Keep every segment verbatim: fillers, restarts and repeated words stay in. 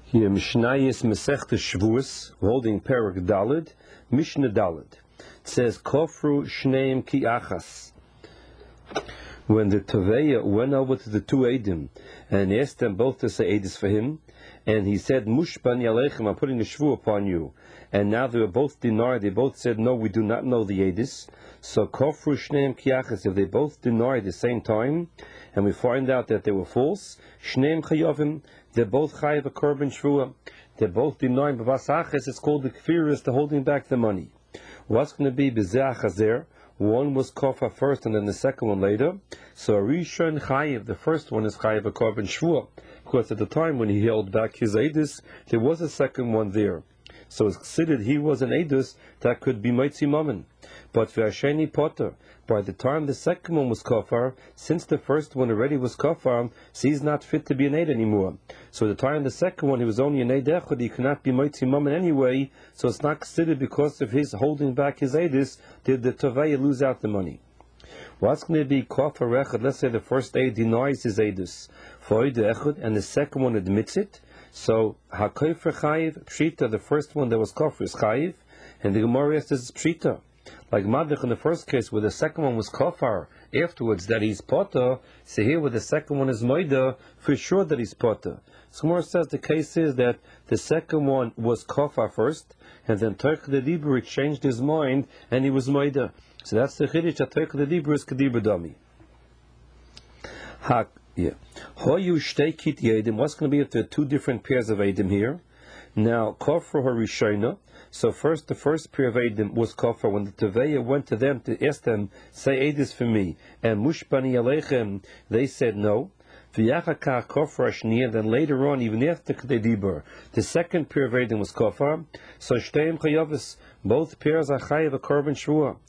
Here, Mishnayis Masechta Shavuos, holding Perek Daled, Mishnah Daled. It says, Kofru Shneim Ki Achas. When the Taveya went over to the two Eidim and asked them both to say Eidis for him, and he said, Mushbani Aleichem, I'm putting a shvu upon you. And now they were both denied, they both said, no, we do not know the Eidis. So Kofru Shneim Ki Achas, if they both denied at the same time, and we find out that they were false, Shneim Chayovim, they're both chayav a korban shvuah. They're both denying b'vas achas. It's called the kfiris, the holding back the money. What's going to be b'zeh achazer? One was kofa first, and then the second one later. So a rishon chayav, the first one is chayav a korban shvuah, because at the time when he held back his eidus, there was a second one there. So it's considered he was an eidus that could be mitzi mammon. But v'asheni potter, by the time the second one was kafar, since the first one already was kafar, so he's not fit to be an eid anymore. So at the time the second one, he was only an eid echad, he cannot be mitzi mammon anyway, so it's not considered because of his holding back his eidus, did the tavaya lose out the money. What's going to be kafar echad? Let's say the first eid denies his eidus for eid echad, and the second one admits it. So hakofer chayiv pshita, the first one that was kafar is chayiv, and the Gemara says pshita. Like Madich in the first case, where the second one was kafar, afterwards that he's potter, so here where the second one is moida, for sure that he's potter. So Gemara says the case is that the second one was kafar first, and then Torch the Dibur changed his mind, and he was moida. So that's the chiddush that Torch the Dibur is kedibur dami. Hak, yeah. Hoyu shtei kit yedim. What's going to be if there are two different pairs of edim here? Now, kafar harishona. So first, the first pair of Eidim was kafar. When the Teveya went to them to ask them, say Eidis for me, and Mushbani Aleichem, they said no. V'yachaka kafar ashniya. Then later on, even after Kedei Dibur, the second pair of Eidim was kafar. So shteim chayavis, both pairs are chayav a korban shvuah.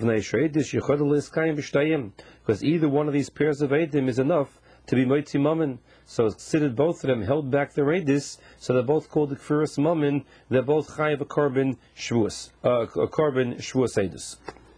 Because either one of these pairs of Eidim is enough to be mitzi mammon. So it's considered both of them held back their eidis, so they're both called the kfiris mammon. They're both chayav a korban shvuas, uh, a korban shvuas eidis.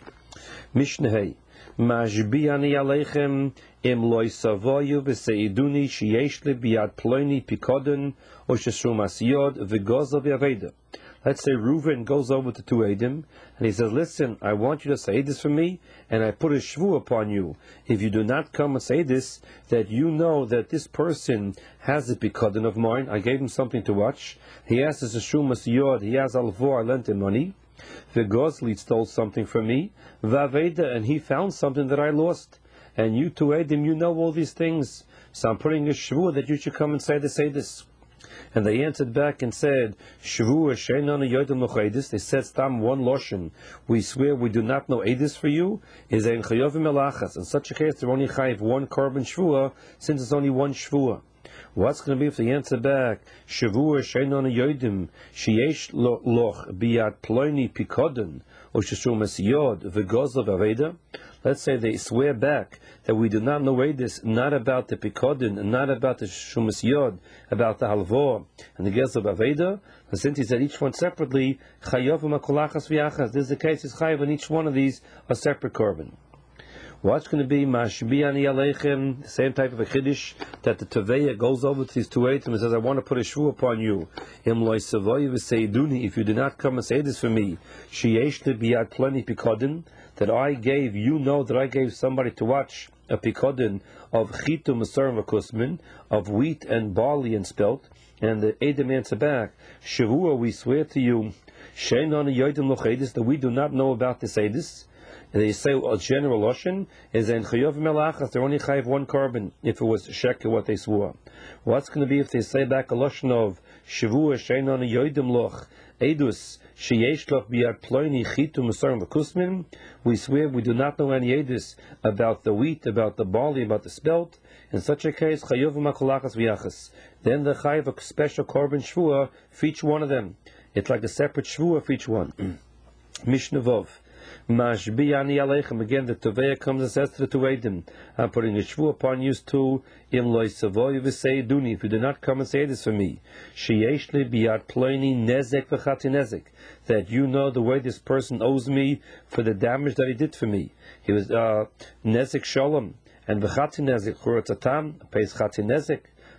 Mishnah Hey, Majbiani aleichem im loy savoyu v'seiduni sheyesh li biyad ploni pikodon o sheshum asiyod v'gozav yaveda. Let's say Reuven goes over to two Eidim, and he says, listen, I want you to say this for me, and I put a shvu upon you. If you do not come and say this, that you know that this person has a pikadon of mine, I gave him something to watch, he has his shumas yod, he has alvo, I lent him money, the Gozli stole something from me, Vaveda, and he found something that I lost. And you two Eidim, you know all these things, so I'm putting a shvu that you should come and say this, say this. And they answered back and said, Shvu she'enon yodim lochedis. They said, Stam one loshen. We swear we do not know edis for you. Is ein chayovim elachas. In such a case, they're only chayiv one korban shvua, since it's only one shvua. What's going to be if they answer back, Shvu she'enon yodim sheyesh loch biyat ploni pikodon or sheshum esiyod v'gozov aveda? Let's say they swear back that we do not know edis, not about the pikodin, not about the shumas yod, about the halvor and the gez of aveda. And since he said each one separately, chayovim akolachas v'yachas. This is the case; is chayav, and each one of these a separate korban. What's going to be mashbiani aleichem? The same type of a chiddush that the Teveya goes over to these two eitim and says, I want to put a shvu upon you. Im loy savoy v'seiduni. If you do not come and say this for me, sheyesh li biyad ploni pikodin, that I gave, you know that I gave somebody to watch a pikodin of chitu masarim v'kusmin, of wheat and barley and spelt, and the eidim answer back, shavua, we swear to you, she'enon yodim lochedis, that we do not know about this edis. And they say a general loshen is in chayov melachas. They're only chayiv one korban if it was sheker what they swore. What's going to be if they say back a loshen of shavua she'enon yodim loch edus sheyesh loch biyad ploni chitu masarim v'kusmin? We swear we do not know any edus about the wheat, about the barley, about the spelt. In such a case, chayov makolachas v'yachas. Then the chayiv a special korban shvua for each one of them. It's like a separate shvua for each one. Mishnah Vov. Mashbiani aleichem. Again, the Teveya comes and says to the two Eidim, I'm putting a shvu upon you too. Im loy savoy v'seiduni. If you do not come and say this for me, sheyesh li biyad ploni nezek v'chati nezek. That you know the way this person owes me for the damage that he did for me. He was uh, nezek shalom and v'chati nezek churatzatam pays chati nezek.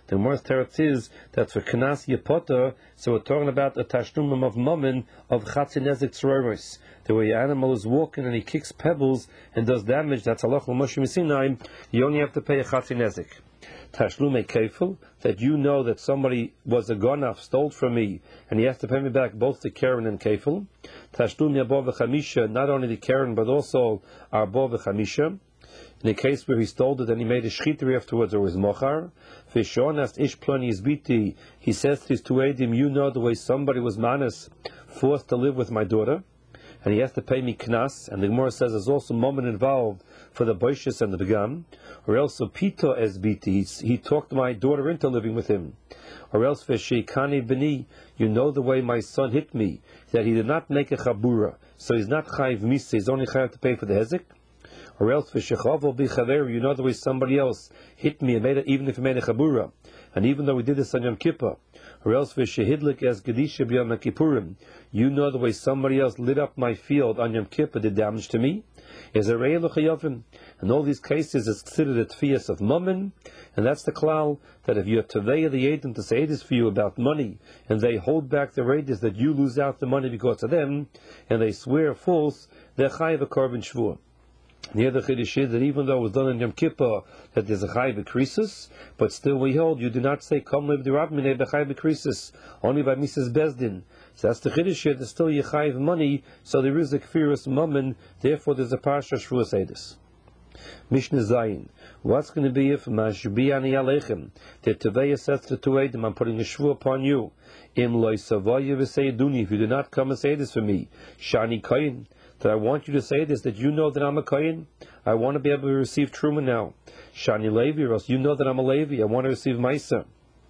The Gemara's teretz is that for Knas Yepota, so we're talking about a tashlumim of mammon of Chatzinezek Tzroros. The way your animal is walking and he kicks pebbles and does damage, that's halach l'Moshe Misinaim, you only have to pay a Chatzinezek. Tashlume Kefil, that you know that somebody was a gonaf, stole from me, and he has to pay me back both the Karen and Kefil. Tashlum Yabo v'chamisha, not only the Karen but also Arbo v'chamisha. In the case where he stole it and he made a shchitri afterwards, or was mochar. V'shon as ish ploni izbiti, he says to his two edim, you know the way somebody was manas, forced to live with my daughter, and he has to pay me knas, and the Gemara says there's also moment involved for the boishis and the begam, or else pito es biti, he talked my daughter into living with him, or else v'sheikani b'ni, you know the way my son hit me, that he did not make a chabura, so he's not chayiv misa, he's only chayiv to pay for the hezek, or else v'shechavo b'chaver, you know the way somebody else hit me, and made it, even if he made a chabura, and even though we did this on Yom Kippur, or else v'shehidlik as gedisha b'yom kippurim, you know the way somebody else lit up my field on Yom Kippur, did damage to me, is a rei l'chayavim. In all these cases, it's considered a tfias of mammon, and that's the klal, that if you're teveya the edim to say this for you about money, and they hold back the raiders that you lose out the money because of them, and they swear false, they're chayiv a korban shvur. The other chiddush is that even though it was done in Yom Kippur, that there's a chayiv krisis, but still we hold you do not say kom lev dirab minei b'chayiv krisis, only by Missus Bezdin. So that's the chiddush here. There's still yechayiv money, so there is a kfiras mammon. Therefore, there's a parsha shvuas edus. Mishnah Zayin. What's going to be if mashbi ani alechem? The teveya says to two edim, I'm putting a shvu upon you. Im loy savoye v'seiduni. If you do not come and say this for me, shani koyin. That I want you to say this, that you know that I'm a koyin. I want to be able to receive truma now. Shani levi, or else you know that I'm a levi. I want to receive maisa.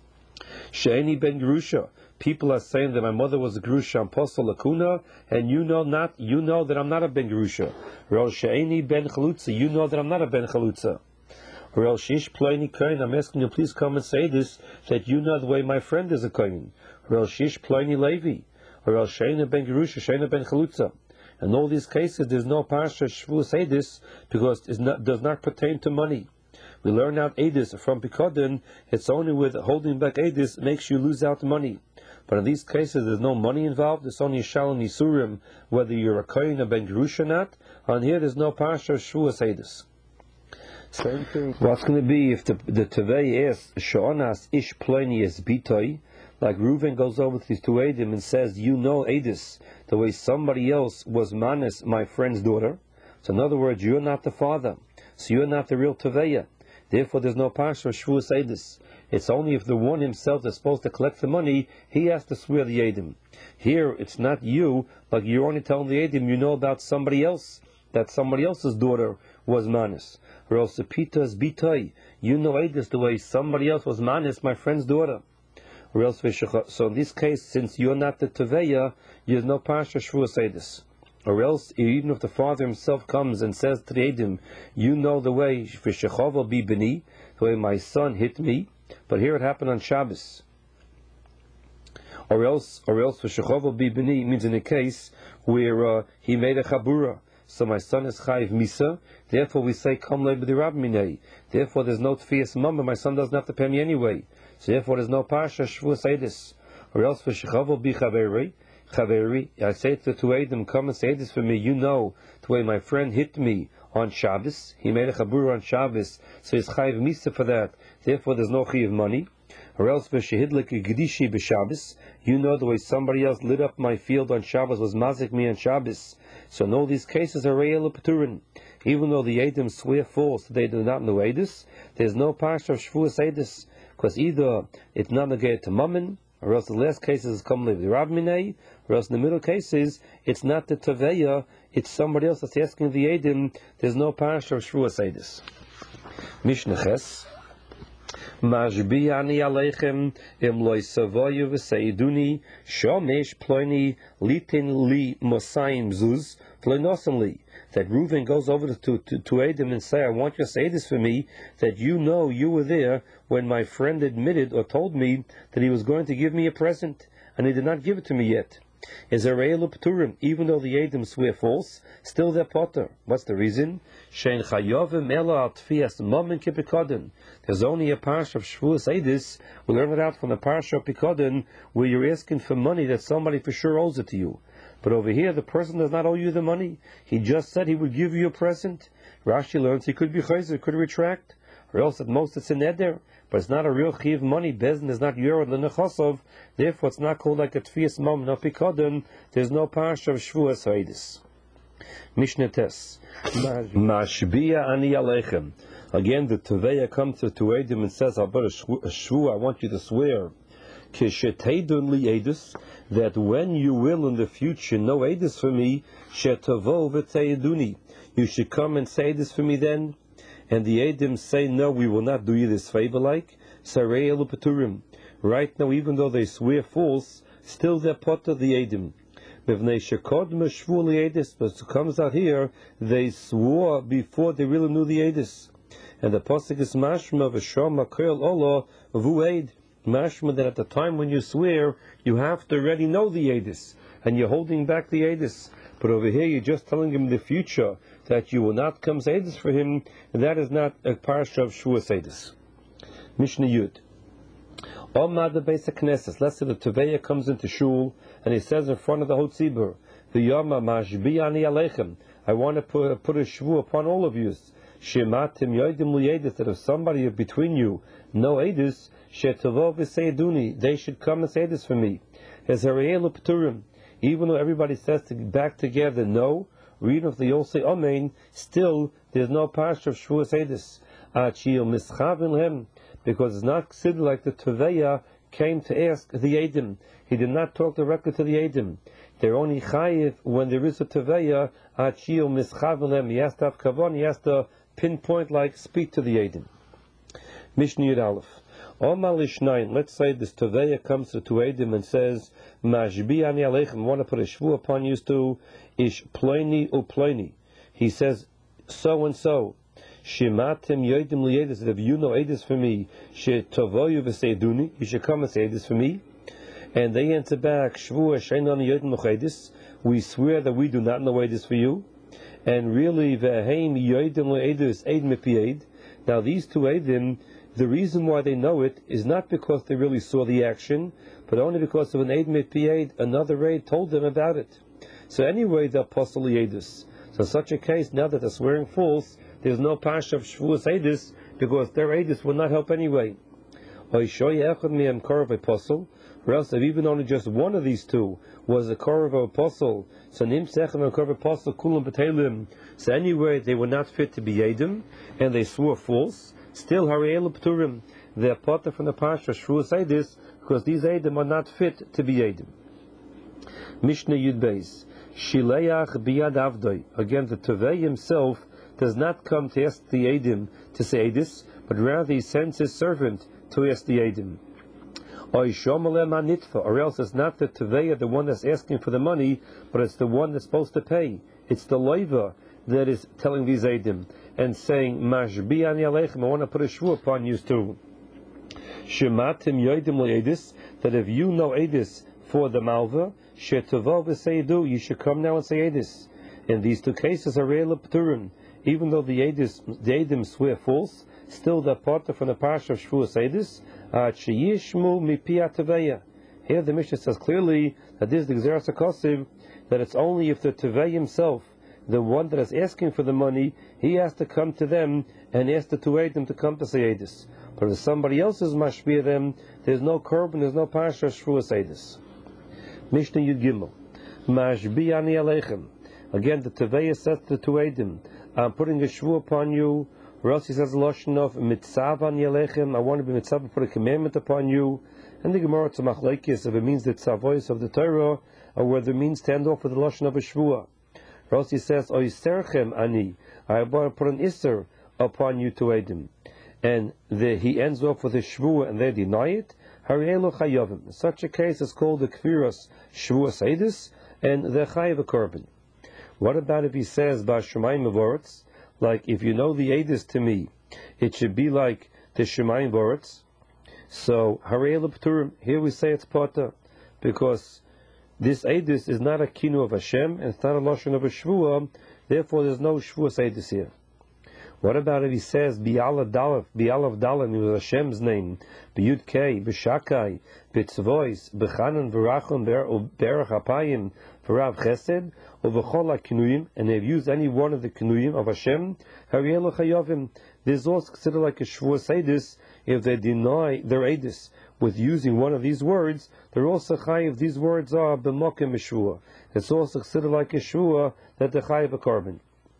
She'eni ben gerusha. People are saying that my mother was a gerusha and posel lakuna, and you know not. You know that I'm not a ben gerusha. Or else she'eni ben chalutza. You know that I'm not a ben chalutza. Or else shish ploini koyin. I'm asking you, please come and say this, that you know the way my friend is a koyin. Or else shish ploini levi. Or else she'eni ben gerusha, she'eni ben chalutza. In all these cases, there's no parsha shvus edis because it does not pertain to money. We learn out edis from Pikodin. It's only with holding back edis makes you lose out money. But in these cases, there's no money involved. It's only shalom yisurim, whether you're a kohen or ben gerush or not. On here, there's no parsha shvus edis. Same thing. What's going to be if the the tevei is shonas ish ploni es bitoi? Like Reuven goes over to his two edim and says, you know edis, the way somebody else was manis, my friend's daughter. So in other words, you're not the father, so you're not the real teveya. Therefore, there's no parsha shvus edis. It's only if the one himself that's supposed to collect the money, he has to swear the edim. Here, it's not you, like you're only telling the edim you know about somebody else, that somebody else's daughter was manis. Or else the pitas bitoi, you know edis, the way somebody else was manis, my friend's daughter. Or else, so in this case, since you're not the teveya, there's no parsha shvus edis. Or else, even if the father himself comes and says to the edim, you know the way v'shechavo bi b'ni, the way my son hit me, but here it happened on Shabbos. Or else, or else v'shechavo bi b'ni means in a case where uh, he made a chabura. So my son is chayiv misa. Therefore, we say kom le b'dirab minei. Therefore, there's no tfias mama. My son doesn't have to pay me anyway. So therefore, there's no parsha shvus edis. Or else v'shechavo bi chaveri. Chaveri, I say to the two edim, come and say this for me. You know the way my friend hit me on Shabbos. He made a chabura on Shabbos, so he's chayiv misa for that. Therefore, there's no chayiv money. Or else v'shehidlik gedishi b'Shabbos. You know the way somebody else lit up my field on Shabbos, was mazik me on Shabbos. So in all these cases are re'el p'turin. Even though the edim swear false, they do not know edis. There's no parsha of shvus edis, because either it's not negated to mammon, or else the last cases come live the rab minei, or else in the middle cases it's not the teveya, it's somebody else that's asking the edim. There's no parsha of shvus edis. Mishnah Ches. Mashbi ani alechem im loy savoyu v'seiduni shomesh ploni litin li mosayim zuz plinosenli. That Reuven goes over to, to, to Edom and say, I want you to say this for me, that you know you were there when my friend admitted or told me that he was going to give me a present, and he did not give it to me yet. is a real pturim, even though the Eidim swear false, still they're potter. What's the reason? Shein chayovim ela al tfias mammon kipikoden. There's only a parsha of Shvuas Eidis. We learn it out from the parsha of Pikoden, where you're asking for money that somebody for sure owes it to you. But over here, the person does not owe you the money. He just said he would give you a present. Rashi learns he could be chayzer, could retract, or else at most it's an eder. But it's not a real chiv money. Bezin is not yorod lenechosov. Therefore, it's not called like a tfias mammon of Pikoden. There's no parsha of Shvuas Eidis. Mishnah Tes. Mashbiya ani alechem. Again, the Teveya comes to Tuedim and says, I'll put a shvu, I want you to swear, Kisheteidun li edus, that when you will in the future know edus for me, Shetavo v'teiduni, you should come and say this for me then. And the Edim say, no, we will not do you this favor like, Sarei elu peturim. Right now, even though they swear false, still they're part of the Edim. But it comes out here, they swore before they really knew the Edis. And the pasuk is mashma v'shama koil ola vu'ed. Mashma that at the time when you swear, you have to already know the Edis, and you're holding back the Edis. But over here, you're just telling him in the future that you will not come to Edis for him, and that is not a parsha of Shvuas Edis. Mishnah Yud. Omad the Beis HaKnesses. Let's say the Teveya comes into shul and he says in front of the Hot Tzibur, the Yoma Mashbi ani alechem. I want to put, put a shvu upon all of you. Shematim yoidim liyedis, that if somebody between you no edis, shetavo v'seiduni, they should come and say this for me. As harayelu p'turim, even though everybody says to back together no, or even if they all say amen, still there's no parsha of shvuas edis. Achil mischavin lehem, because it's not considered like the Teveya came to ask the Edim. He did not talk directly to the Edim. They're only chayiv when there is a Teveya, achil mischavim. He has to have kavan, he has to pinpoint, like, speak to the Edim. Mishnah Yud Aleph. Omal Ishnayin, let's say this Teveya comes to Edim and says, Mashbi ani aleichem, I want to put a shvu upon you to ish ploini u ploini. He says, so and so. Shematim yoidim liyedis, that if you know edis for me, shetavoyu v'seiduni, you should come and say edis for me. And they answer back, shvu she'enon yoidim l'chedis, we swear that we do not know edis for you. And really, v'heim yoidim l'edis eid mipi eid. Now these two edim, the reason why they know it is not because they really saw the action, but only because of an eid mipi eid, another eid told them about it. So anyway, they're apostle edis. So in such a case, now that they're swearing false, there's no parsha of Shvuas Eidis, because their Eidis will not help anyway. Or else if even only just one of these two was a Korov apostle, so Nimsechem and Korov apostle Kulam B'Teilim, so anyway they were not fit to be Eidim, and they swore false, still Hariel P'Turim, they're part from the parsha of Shvuas Eidis, because these Eidim are not fit to be Eidim. Mishnah Yud Beis. Shileach biyad avdoi. Again, the Tevei himself does not come to ask the Eidim to say Eidis, but rather he sends his servant to ask the Eidim. Or else it's not the Tevei, the one that's asking for the money, but it's the one that's supposed to pay. It's the loiva that is telling these Eidim and saying, Mashbi ani aleichem, I want to put a shvu upon you too. Shematim yoidim le'edis, that if you know Eidis for the malva, shetavo v'seidu, you should come now and say Eidis. In these two cases are real p'turim. Even though the Eidis, the Eidim swear false, still they're part from the parsha of Shvuas Eidis. Sheyishmu mipi Teveya. Here the Mishnah says clearly that this is the Gzeras HaKosiv, that it's only if the Tevei himself, the one that is asking for the money, he has to come to them and ask the two Eidim to come to say Eidis. But if somebody else is mashpia them, there's no korban, there's no parsha of Shvuas Eidis. Mishnah Yud Gimel. Mashbi ani aleichem. Again, the Teveya says to the two Eidim, I'm putting a shvu upon you, or else he says the lashon of mitzav an yalechem, I want to be mitzav, put a commandment upon you. And the Gemara to machlekes, if it means the tzavois of the Torah, or whether it means to end off with the lashon of a shvua. Or else he says, o yiserchem ani, I want to put an iser upon you to Eidim. And the, he ends off with a shvua and they deny it, harielu chayavim. In such a case it's called the kfiras shvuas eidis, and the chayav a korban. What about if he says Ba'Shemayim Voretz, like if you know the Eidis to me, it should be like the Shemayim Voretz. So Harei L'Pturim, here we say it's Pata, because This Eidus is not a kinu of Hashem, and it's not a lashon of a shvua. Therefore, there's no shvuas Eidus here. What about if he says Bi'alav Dalaf, Bi'alav Dalam, it was Hashem's name, B'Yud Kei, B'Shakai, B'Tzvois, B'Chanan, V'Rachon, B'Erach Apayim, V'Rav Chesed, or V'Chol HaKinuyim, and they've used any one of the Kinuyim of Hashem, Hariel Chayovim. This is also considered like a shvuas Eidus if they deny their Eidus with using one of these words. They're also chayiv. These words are b'mokim meshua. It's also considered like a shua that they're chayiv a carbon.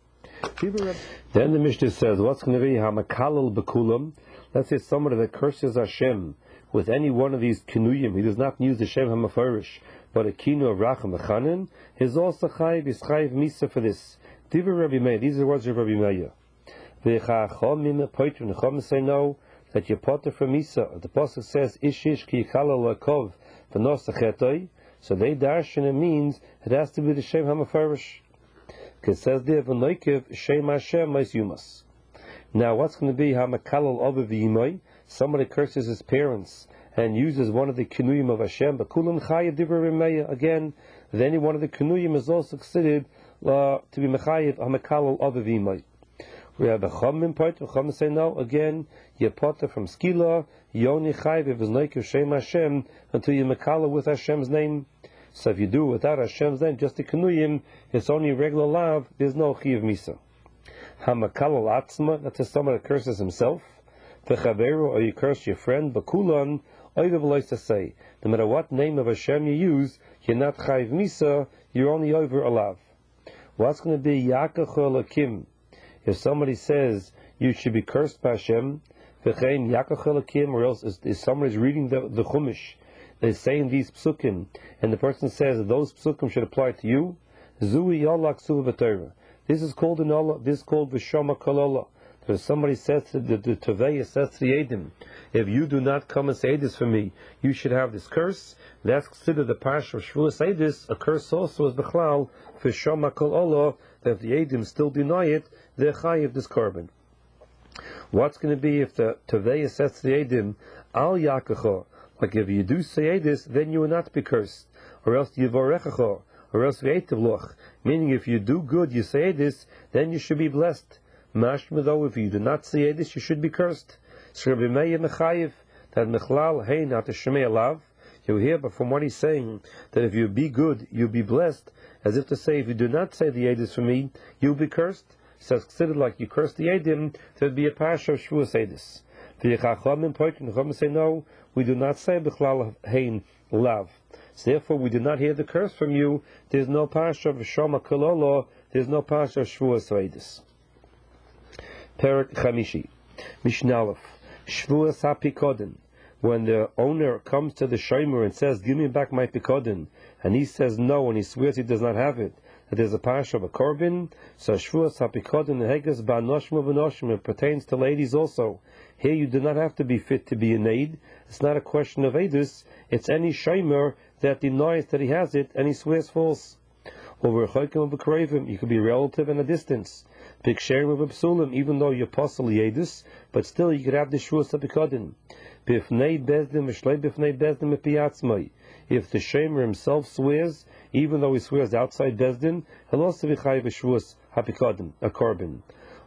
Then the Mishnah says, what's going to be hamakalal bekulam? Let's say somebody that curses Hashem with any one of these kinuyim. He does not use the Shem hamafarish, but a kinu of racham echanin. He's also chayiv. He's chayiv misa for this. Divrei Rabbi Meir. These are the words of Rabbi Meir. V'chachomim poitrim. The Chacham say no, that you potter from misa. The pasuk says ishish ki yichalal lakov v'nos achetoi. So they darshan, it means it has to be the Shem hamafarish. It says there, "V'noikev Shem Hashem Yumas." Now, what's going to be Hamakalal Ovav Yimai? Somebody curses his parents and uses one of the kinuyim of Hashem. But Kulam Chayev Divrei Remeya. Again, then any one of the kinuyim is also considered uh, to be Mechayev Hamakalal Ovav Yimai. We have a Chomim part. The Chomim say no. Again, you potter from Skila. Yoni Chayev V'noikev Shem Hashem until you Makala with Hashem's name. So if you do without Hashem's name, just the Kanuyim, it's only regular lav, there's no Chiyav Misa. Hamakal al-Atzma, that's a someone that curses himself. V'chaveru, or you curse your friend. B'kulan, oivav lois to say, no matter what name of Hashem you use, you're not Chayiv Misa, you're only over a lav. What's going to be Yakach Elokim? If somebody says you should be cursed by Hashem, v'chein Yakach Elokim, or else if somebody's reading the, the Chumash, they're saying these psukim, and the person says that those psukim should apply to you. Zui yalak suva b'Torah. This is called an Allah. This is called v'shama kol Allah. If somebody says to the Tavei, says to the Edim, if you do not come and say this for me, you should have this curse. That's considered the parsha of Shvuas Eidus. A curse also is b'chlal v'shama kol Allah. That if the Edim still deny it, they're chayiv this carbon. What's going to be if the Tavei says to the Edim, al yakacha? Like if you do say this, then you will not be cursed, or else yivorechacha, or else v'etevloch. Meaning, if you do good, you say this, then you should be blessed. Mashma though, if you do not say this, you should be cursed. So Rabbi Meir mechayiv that mechlal hey not a shemei alav. You hear, but from what he's saying, that if you be good, you'll be blessed, as if to say, if you do not say the edis for me, you'll be cursed. So it's considered like you curse the edim, there would be a parsha of shvuas edis. The Chachamim point, the Chachamim say no, we do not say b'chlal hein lav. So therefore, we do not hear the curse from you. There's no parsha of shama kololo. There's no parsha of shvuas edis. Perak Chamishi, Mishnah Aleph, Shvuas HaPikodin. When the owner comes to the shomer and says, "Give me back my pikodin," and he says no, and he swears he does not have it, that there's a parsha of a korban. So Shvuas HaPikodin Heges Ba'noshma V'noshma, it pertains to ladies also. Here you do not have to be fit to be an aid. It's not a question of edus. It's any shomer that denies that he has it and he swears false. Over Chaykim of a Karavim, you could be a relative in a distance. Big share of a psulim, even though you're possibly edus, but still you could have the Shvuas HaPikodin. Bifnei bezdin v'shlei bifnei bezdin mepiyatzmai. If the shamer himself swears, even though he swears outside bezdin, he'll also be chayiv Shvuas HaPikodin, a korban.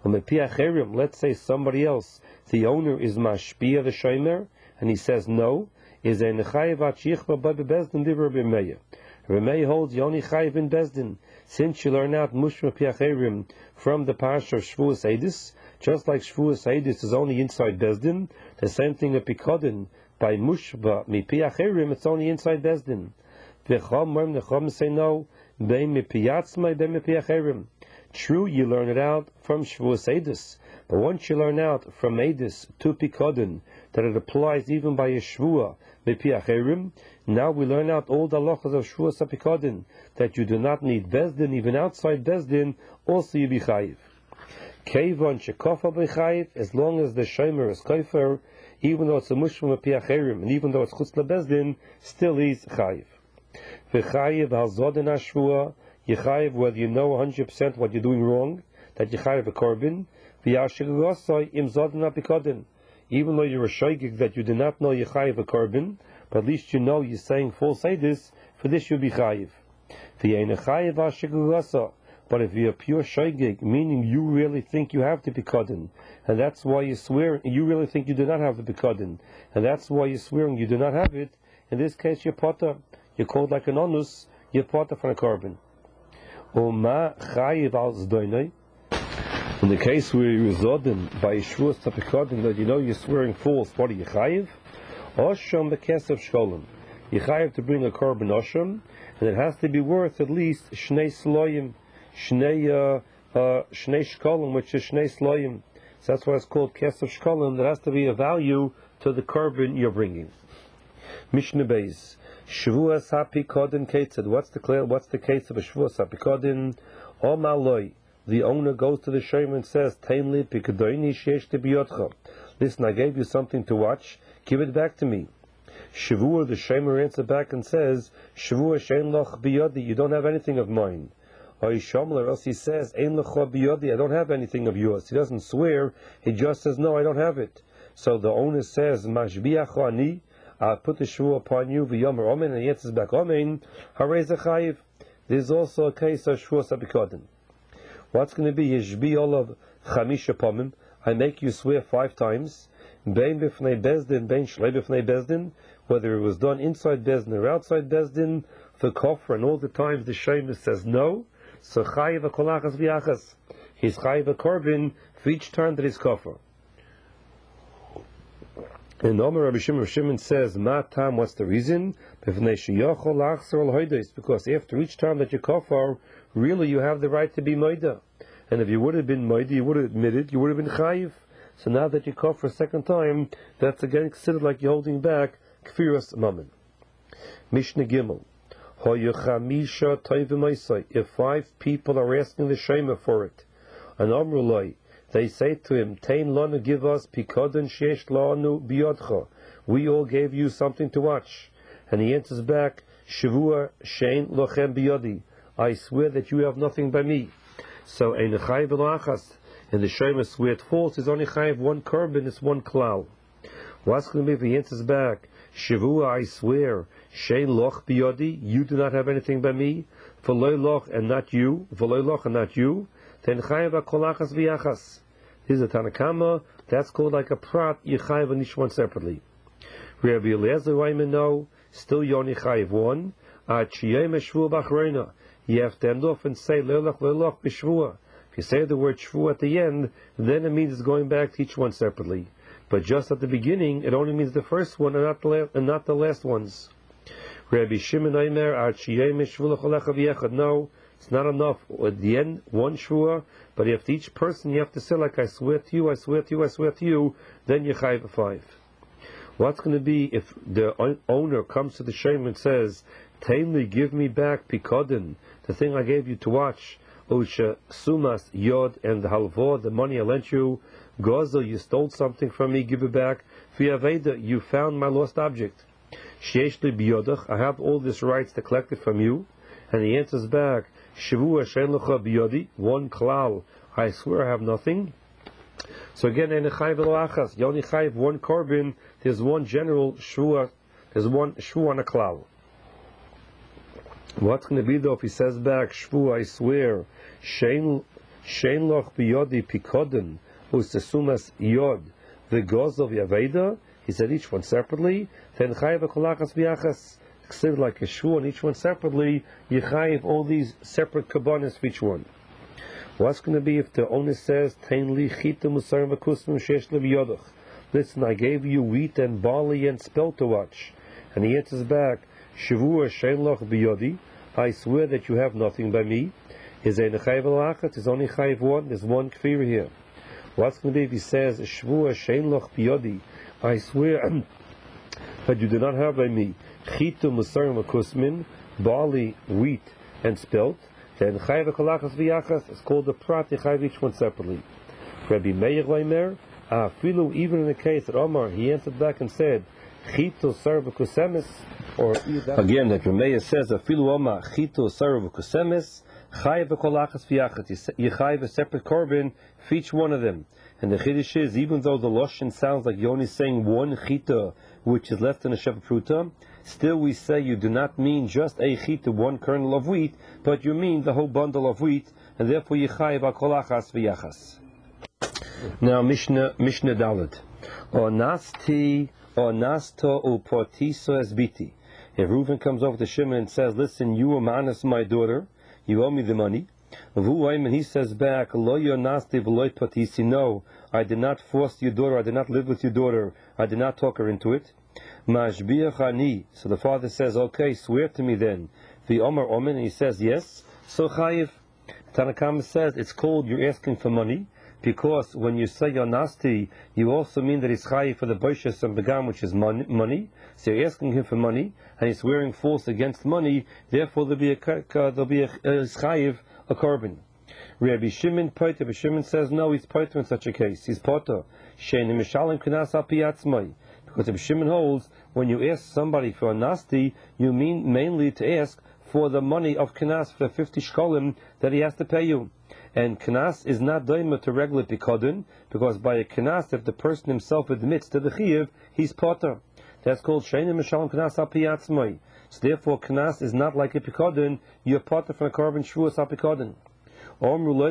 Let's say somebody else, the owner is mashpia the shomer, and he says no, is a nechayiv achichba by bezdin divrei Rabbi Meir. Rabbi Meir holds you only chayiv in bezdin, since you learn out mushma piacherim from the parsha of Shvuas Eidus. Just like Shvuas Eidus is only inside bezdin, the same thing with pikodin by mushba mi piacherim, it's only inside bezdin. V'chom the chom say no, bein mi piyatzmai bein mi piacherim. True, you learn it out from Shvuas Eidus, but once you learn out from Eidus to Pikodin that it applies even by a Shvua Bepiacherim, now we learn out all the halachas of Shvuas HaPikodin, that you do not need Bezdin, even outside Bezdin, also you be chayiv. Kevon shekofa bechayiv, as long as the shomer is kofer, even though it's a mushma Bepiacherim, and even though it's chutz lebezdin, still is chayiv. V'chayiv al zodin ha-shvua, Yechayiv, whether you know one hundred percent what you're doing wrong, that Yechayiv a korban, even though you're a shaygig that you do not know Yechayiv a korban, but at least you know you're saying false this. For this you'll be chayiv. But if you're pure shaygig, meaning you really think you have to be kodin, and that's why you swear, you really think you do not have to be kodin, and that's why you're swearing you do not have it, in this case you're potter. You're called like an onus, you're potter from a carbon. In the case where you're resorting by shvuas tapikodin, that you know you're swearing false, what are you chayiv? Osham bekesef shkolim. You chayiv to bring a carbon osham, and it has to be worth at least shnei sloyim. Shnei uh, uh, Shnei Shkolim, which is Shnei Sloyim. So that's why it's called Kesef Shkolim. There has to be a value to the carbon you're bringing. Mishnah Beis. Shvuas HaPikodin Ketzad. What's the what's the case of a Shvuas HaPikodin? O Maloi. The owner goes to the Shem and says, Tainli Pikodini Shesh Tebiyotcha. Listen, I gave you something to watch. Give it back to me. Shavua, the Shemer answers back and says, Shavua Shein Loch Biyodi. You don't have anything of mine. Or else he says, I don't have anything of yours. He doesn't swear, he just says, no, I don't have it. So the owner says, Mashbiach I'll put the shvu upon you, v'yomer omen, and he answers back, omen, harei zechayiv. This is also a case of shvuas hapikodin. What's going to be, yishbi olav chamisha pomim, I make you swear five times, bein b'fnei bezdin, bein shlei b'fnei bezdin, whether it was done inside bezdin or outside bezdin, for kofar, and all the times the shemer says no, so chayiv a kolachas v'yachas. He's chayiv a korban for each time that he's kofar. And Omer Rabbi Shimon, Rabbi Shimon says, Ma tam, what's the reason? Because after each time that you kofar, really you have the right to be moida. And if you would have been moida, you would have admitted, you would have been chayiv. So now that you kofar a second time, that's again considered like you're holding back kfiras mammon. Mishnah Gimel. If five people are asking the Shema for it, and Amrulai, they say to him, Tain lanu, give us pikodon shesh lanu biyodcha. We all gave you something to watch. And he answers back, Shavua shein lochem biyodi. I swear that you have nothing by me. So ein chayiv elachas, and the Shema swear it false is only chayiv one korban, it's one klal. What's going to be if he answers back, Shavua, I swear, Shein loch biyodi, you do not have anything by me, v'loy loch and not you, v'loy loch and not you, then chayiv kolachas v'yachas. This is a Tanakama, that's called like a prat, you chayiv on each one separately. Rabbi Eliezer Raimon, still you only chayiv one, ad shiyem shvu b'achreina. You have to end off and say leilach leilach b'shvua. If you say the word shvu at the end, then it means it's going back to each one separately. But just at the beginning, it only means the first one and not the, la- and not the last ones. Rabbi Shimon Aimer, no, it's not enough. At the end, one shvua, but if each person you have to say like, I swear to you, I swear to you, I swear to you, then you chayiv five. What's going to be if the owner comes to the Shem and says, Tainli, give me back pikodin, the thing I gave you to watch, Usha sumas yod, and the halvor, the money I lent you, Gozo, you stole something from me, give it back. V'yaveda, you found my lost object. Sheishli biyodach, I have all these rights to collect it from you. And he answers back, Shavua shein lecha biyodi, one klal, I swear I have nothing. So again, in a chayiv elachas, you only chayiv one korban, there's one general shvua, there's one shvua on a klal. What's going to be though if he says back, Shvua, I swear, shein shein loch biyodi pikodin, who's the sumas yod, the goz of Yaveda, he said each one separately, then chayiv kolachas v'yachas, considered like a shvu, and each one separately, you chayiv all these separate kabbanis for each one. What's going to be if the owner says, Tein li chita musar v'kusmim shesh le'v'yodach. Listen, I gave you wheat and barley and spelt to watch. And he answers back, Shavua shein loch b'yodi, I swear that you have nothing by me. Is a chayiv elachas, is only chayiv one, there's one kfir here. What's going to be if he says, Shvua shein loch biyodi, I swear that you do not have by me chitu musarim akusmin, barley, wheat, and spelt, then chayiv kolachas v'yachas is called the prat, you chayiv each one separately. Rabbi Meir Leimer, afilu, even in the case that Omar, he answered back and said, chitu sar v'kusemis, or again, that Rabbi Meir says, afilu Omar, chitu sar v'kusemis, chayiv kolachas v'yachas, you chayiv a separate korban for each one of them. And the chiddush is, even though the lashon sounds like you're only saying one chita, which is less than a shefa pruta, still we say you do not mean just a chita, one kernel of wheat, but you mean the whole bundle of wheat, and therefore you chayiv al kol achas v'yachas. Now Mishnah Mishnah Dalet. Or nasti or nasto uportiso esbiti. If Reuven comes over to Shimon and says, "Listen, you are manas my daughter, you owe me the money." And he says back, "Lo yo nasti v'lo portisi." No, I did not force your daughter. I did not live with your daughter. I did not talk her into it. Mashbiach ani. So the father says, "Okay, swear to me then." The Omer Omen, and he says, "Yes." So chayiv. Tanakama says it's called you're asking for money. Because when you say you're nasty, you also mean that he's chayiv for the boishas and begam, which is money. So you're asking him for money, and he's swearing false against money. Therefore, there'll be a there'll be a chayiv, a korban. Rabbi Shimon Poiter. Rabbi Shimon says no, he's poiter in such a case. He's potter. Shein mishalim knas al piyatzmai. Because Rabbi Shimon holds when you ask somebody for a nasty, you mean mainly to ask for the money of knas, for the fifty shkolim that he has to pay you. And knas is not doima to regular pikodin, because by a knas, if the person himself admits to the chiyuv, he's potter. That's called sheina mishalim knas al piyatzmai. So therefore, knas is not like a pikodin. You're potter from a korban shvuas al pikodin. True,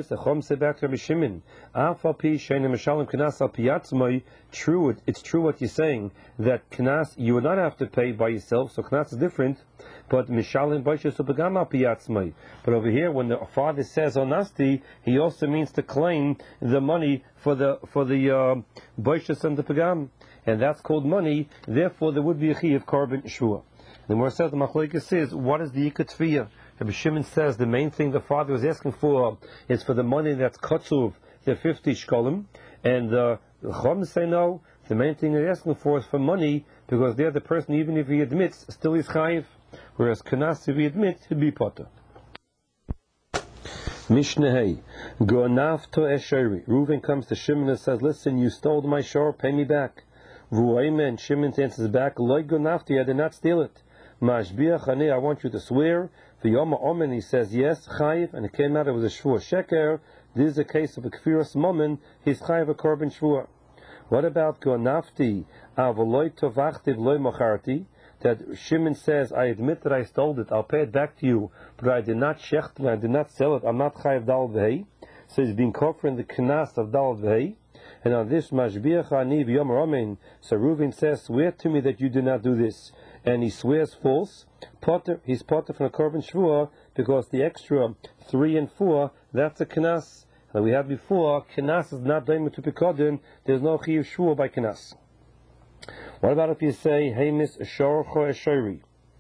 it's true what you're saying, that knas you would not have to pay by yourself, so knas is different, but mishalim baishas ubagam al piyatzmai. But over here, when the father says onasti, he also means to claim the money for the for the baishas uh, and the pagam, and that's called money. Therefore, there would be a chiyuv korban shvua. The more says the machlokes says, what is the ikut tefiyah? Rabbi Shimon says the main thing the father was asking for is for the money that's kotzuv, the fifty shkolim, and the Chum say no. The main thing they're asking for is for money, because they're the person, even if he admits, still is chayiv. Whereas Kanas, if he admits, he'd be potter. Mishnah Hey, Gonafto Esheri. Reuven comes to Shimon and says, "Listen, you stole my shore, pay me back." Ruayme, and Shimon answers back, "Loi Gonafti, I did not steal it. Mashbiach ani, I want you to swear." The Yoma Omen, he says, "Yes, chayiv," and it came out it was a shvua sheker. This is a case of a kfiras momen. He's chayiv a korban shvua. What about Gonafti avoloi tovachtiv loy mocharti? That Shimon says, "I admit that I stole it. I'll pay it back to you, but I did not shecht it. I did not sell it. I'm not chayiv dal v'hei." So he's being caught in the knas of dal v'hei. And on this, mashbiach ani v'yomer amen. So Reuven says, "Swear to me that you did not do this." And he swears false. Potter, he's potter from a korban shvua, because the extra three and four, that's a knas. That we had before, knas is not daimah to pikodin. There's no chiyuv shvua by knas. What about if you say, "Heimis shorcho eshori"?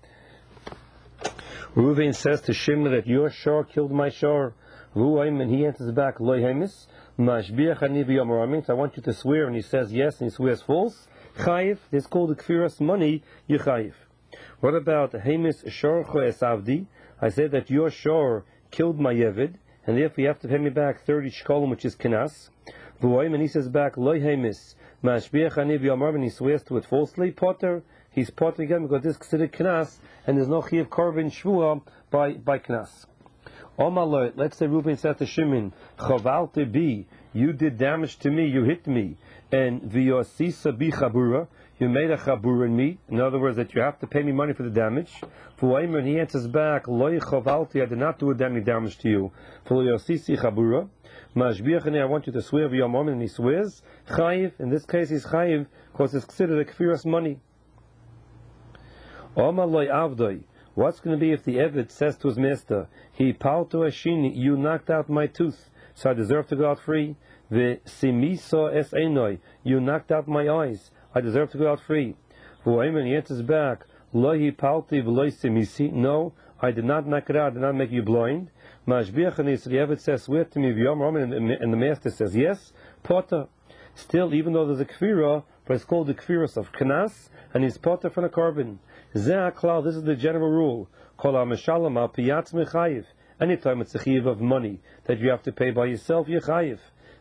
Reuven says to Shimon that your shor killed my shor. Ruaim, and he answers back, "Loi heimis mashbiach ani v'yomer amen." So I want you to swear, and he says yes, and he swears false. Chayiv, it's called the kfiras money, you chayiv. What about heimis shorcho esavdi? I say that your shor killed my yevid, and therefore you have to pay me back thirty shkolim, which is kinas. Ruaim, and he says back, "Loi heimis mashbiach ani v'yomer amen." He swears to it falsely. Potter, he's potter again because this is considered kinas, and there's no chiyuv korban shvua by by kinas. Omalot, let's say Reuven said to Shimon, "Chavalti bi, you did damage to me, you hit me, and v'yosisa bi chabura, you made a chabura in me." In other words, that you have to pay me money for the damage. V'oimer, and he answers back, "Loi chavalti, I did not do any damage to you. V'yosisi chabura, mashbiachani, I want you to swear v'yomom," and he swears. Chayiv, in this case, he's chayiv because it's considered a kfiras money. Omaloi avdoi. What's going to be if the Eved says to his master, "He palto ashini, you knocked out my tooth, so I deserve to go out free. The simiso es enoi, you knocked out my eyes, I deserve to go out free." V'oimen, he answers back, "Lohi palti v'loi simisi." No, I did not knock it out, I did not make you blind. Mashbiachani, so the Eved says, "Swear to me," and the master says, "Yes." Potter. Still, even though there's a kfira, but it's called the kfiras of knas, and he's potter from a korban. This is the general rule. Anytime it's a chiyuv of money that you have to pay by yourself, you're chayiv.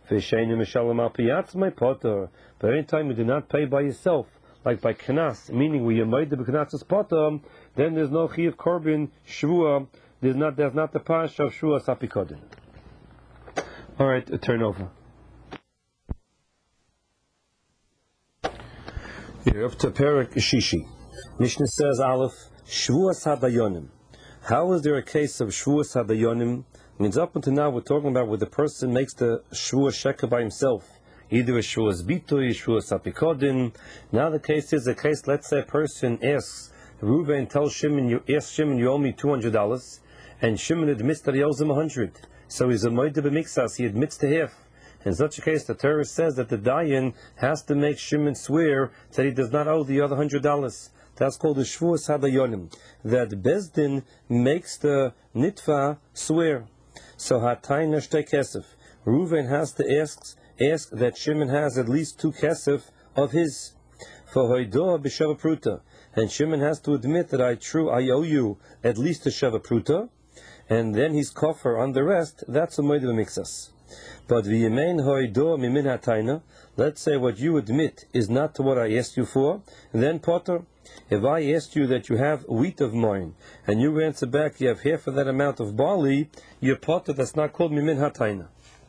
But anytime you do not pay by yourself, like by knas, meaning where you made the knas is potter, then there's no chiyuv korban shvua. There's not there's not the pash of shvua sapikodin. All right, turn over. You're up to Perik Shishi. Mishnah says, Aleph, Shvuas Hadayonim. How is there a case of Shvuas Hadayonim? Means up until now we're talking about where the person makes the Shvuas Sheker by himself. Either a Shvuas Bitui, Shvuas Apikodin. Now the case is a case, let's say a person asks, Reuven tells Shimon, you ask Shimon, you owe me two hundred dollars, and Shimon admits that he owes him one hundred. So he's a Moed b'Mixas, he admits to half. In such a case, the Torah says that the Dayan has to make Shimon swear that he does not owe the other one hundred dollars. That's called the Shvuas Hadayonim. That Bezdin makes the Nitva swear. So Hatayna Shtei Kesef. Reuven has to ask, ask that Shimon has at least two Kesef of his. For Hoidoh b'Sheva Pruta. And Shimon has to admit that I true I owe you at least a Sheva Pruta. And then he's kofar on the rest. That's a Moed b'Mixas. But v'yemein hoidoh mimin hatayna. Let's say what you admit is not to what I asked you for, and then potter. If I asked you that you have wheat of mine, and you answer back you have half of that amount of barley, you're potter. That's not called mimin hatayna.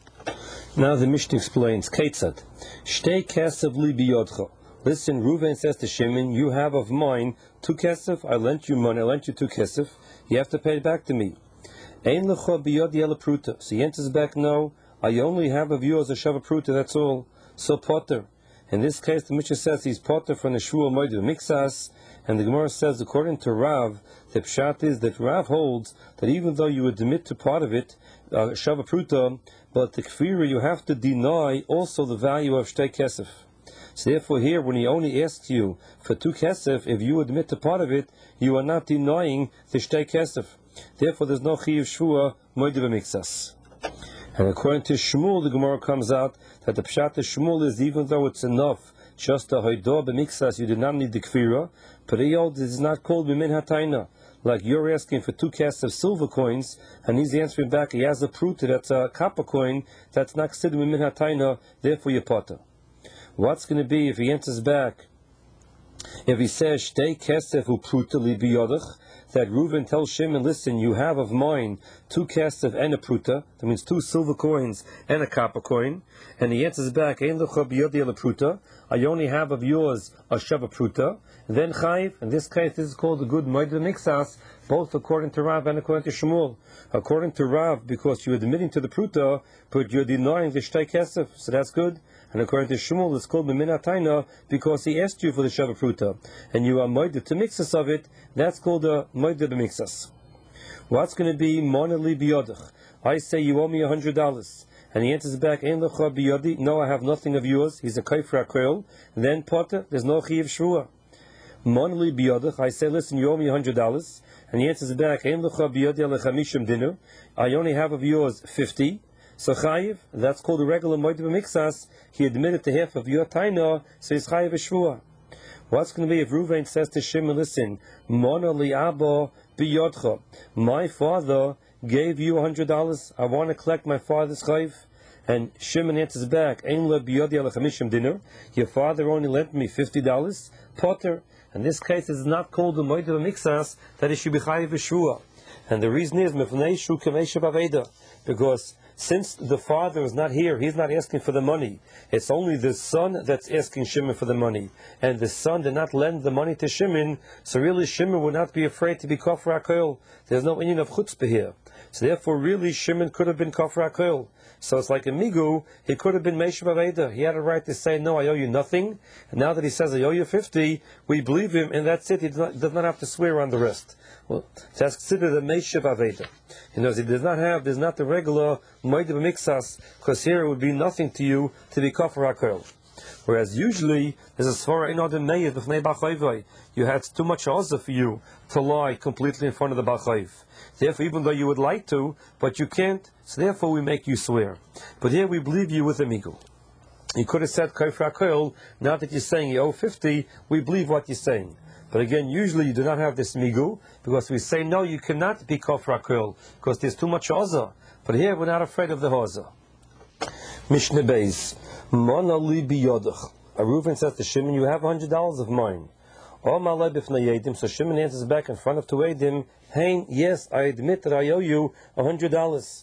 Now the Mishnah explains, Ketzad, shtei kesef li biyodcha. Listen, Reuven says to Shimon, you have of mine two kesef. I lent you money. I lent you two kesef. You have to pay it back to me. Ein lecha biyod yela pruta. So he answers back, no. I only have of you as a Sheva Pruta, that's all. So potter. In this case, the Mishnah says he's potter from the Shvuah Moed b'Mixas, and the Gemara says, according to Rav, the pshat is that Rav holds that even though you admit to part of it, uh, Sheva Pruta, but the Kfira you have to deny also the value of Shtei Kesef. So therefore here, when he only asks you for two Kesef, if you admit to part of it, you are not denying the Shtei Kesef. Therefore there's no Chiyuv Shvuah Moed b'Mixas. And according to Shmuel, the Gemara comes out that the pshat of Shmuel is even though it's enough just a hoidoh b'mixas, you do not need the kfira, but he holds it is not called b'min hatayna. Like you're asking for two casts of silver coins, and he's answering back, he has a pruta that's a copper coin, that's not considered b'min hatayna, therefore you're potter. What's going to be if he answers back? If he says, shtei kesef u'pruta li biyodach, that Reuven tells Shimon, listen, you have of mine two casts of and a pruta, that means two silver coins and a copper coin, and he answers back, ein lecha biyodi el pruta, I only have of yours a sheva pruta, then chayiv, in this case this is called a good moed b'Mixas, both according to Rav and according to Shmuel. According to Rav, because you're admitting to the pruta, but you're denying the shtei kesef, so that's good. And according to Shmuel, it's called Mimin Hatayna because he asked you for the Sheva Pruta, and you are moed to mixas of it. That's called a moed b'Mixas. What's going to be monali biyodach? I say you owe me a hundred dollars, and he answers back, Ein lecha biyodi. No, I have nothing of yours. He's a kafir akoil. Then potter, there's no chiyuv shvuah. Monali biyodach. I say, listen, you owe me a hundred dollars, and he answers back, Ein lecha biyodi alechamishim dinner. I only have of yours fifty. So chayiv, that's called a regular moed b'Mixas. He admitted to half of your taina, so he's chayiv shvuah. What's going to be if Reuven says to Shimon, listen, Mona li abba biyodcha, my father gave you a hundred dollars. I want to collect my father's chayiv. And Shimon answers back, Ein le biyodi alechamishim dinner. Your father only lent me fifty dollars. Potter. In this case, it's not called a moed b'Mixas that it should be chayiv shvuah. And the reason is mifnei shu kamesha baveda, because since the father is not here, he's not asking for the money. It's only the son that's asking Shimon for the money. And the son did not lend the money to Shimon, so really Shimon would not be afraid to be kafir akoil. There's no union of chutzpah here. So therefore really Shimon could have been kafir akoil. So it's like a migu, he could have been meishav aveda. He had a right to say, no, I owe you nothing. And now that he says, I owe you fifty, we believe him, and that's it. He does not, does not have to swear on the rest. Well, that's considered a meishav aveda. He knows he does not have, there's not the regular moed b'Mixas, because here it would be nothing to you to be kafir akoil. Whereas usually, there's a svara in order meir b'fnei b'chayvai. You had too much oza for you to lie completely in front of the b'chayv. Therefore, even though you would like to, but you can't, so therefore we make you swear. But here we believe you with a migu. You could have said kafir akoil, now that you're saying you owe fifty, we believe what you're saying. But again, usually you do not have this migu, because we say, no, you cannot be kafir akoil, because there's too much oza. But here we're not afraid of the oza. Mishnah Beis. Mona li biyodach. Reuven says to Shimon, you have a hundred dollars of mine. So Shimon answers back in front of two Eidim, Hein, yes, I admit that I owe you a hundred dollars.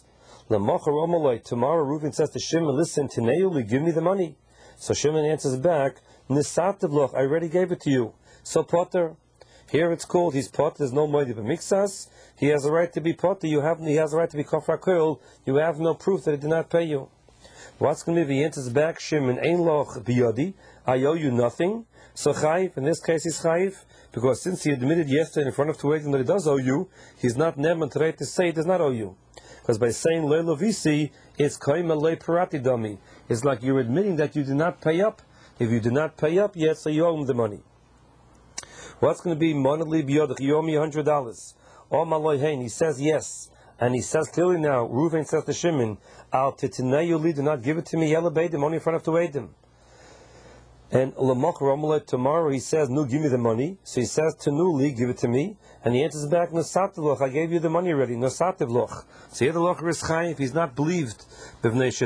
Tomorrow Reuven says to Shimon, listen, Tineuli, give me the money. So Shimon answers back, Nisatevloch, I already gave it to you. So potter. Here it's called, he's potter, there's no moed b'mixas. He has a right to be potter, you have, he has a right to be kofar kol. You have no proof that he did not pay you. What's going to be, he answers back, Shimon, ein loch biyodi, I owe you nothing. So chayiv, in this case he's chayiv, because since he admitted yesterday in front of Tuedim that he does owe you, he's not neman to to say he does not owe you. Because by saying leilo visi, it's kaima le parati dami. It's like you're admitting that you did not pay up. If you did not pay up yet, so you owe him the money. What's going to be monadli biyodach? You owe me a hundred dollars. Or maloyhein, he says yes. And he says clearly now, Reuven says to Shimon, Al titinayuli, do not give it to me, yellow beidim, only in front of Tuedim. And tomorrow he says, "Nu, give me the money." So he says to Nuli, "Give it to me." And he answers back, "Nosatevloch, I gave you the money already." Nosatevloch. So here the locher is chayiv. He's not believed. Because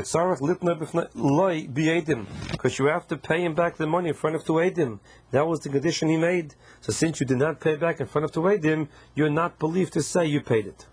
you have to pay him back the money in front of Tuedim. That was the condition he made. So since you did not pay back in front of Tuedim, you're not believed to say you paid it.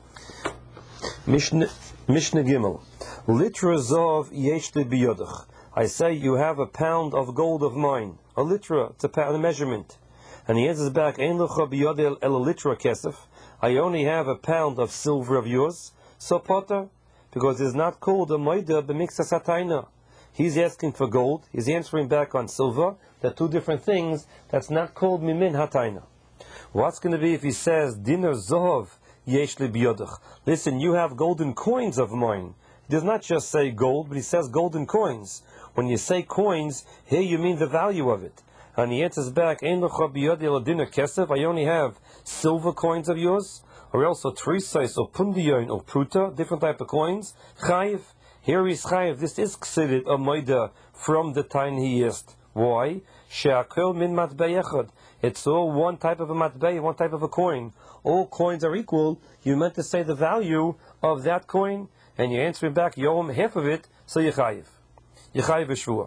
Mishnah Gimel. Litra zov yesh li biyodach. I say you have a pound of gold of mine, a litra, it's a pound, a measurement. And he answers back, Ein lecha biyodel el litra kesef. I only have a pound of silver of yours. So potter, because it's not called a moida b'mixas hatayna. He's asking for gold. He's answering back on silver. They're two different things. That's not called mimin hatayna. What's going to be if he says dinar zohov yesh li biyodach? Listen, you have golden coins of mine. He does not just say gold, but he says golden coins. When you say coins, here you mean the value of it. And he answers back, Ein lecha biyodi ladina kesef. I only have silver coins of yours, or also trisais or pundiyon or pruta, different type of coins. Chayiv. Here is chayiv. This is considered a moida from the time he is. Why? She'akel min matbei echad. It's all one type of a matbei, one type of a coin. All coins are equal. You meant to say the value of that coin, and you're answering back, you owe him half of it, so you chayiv. Yechayiv v'shvua.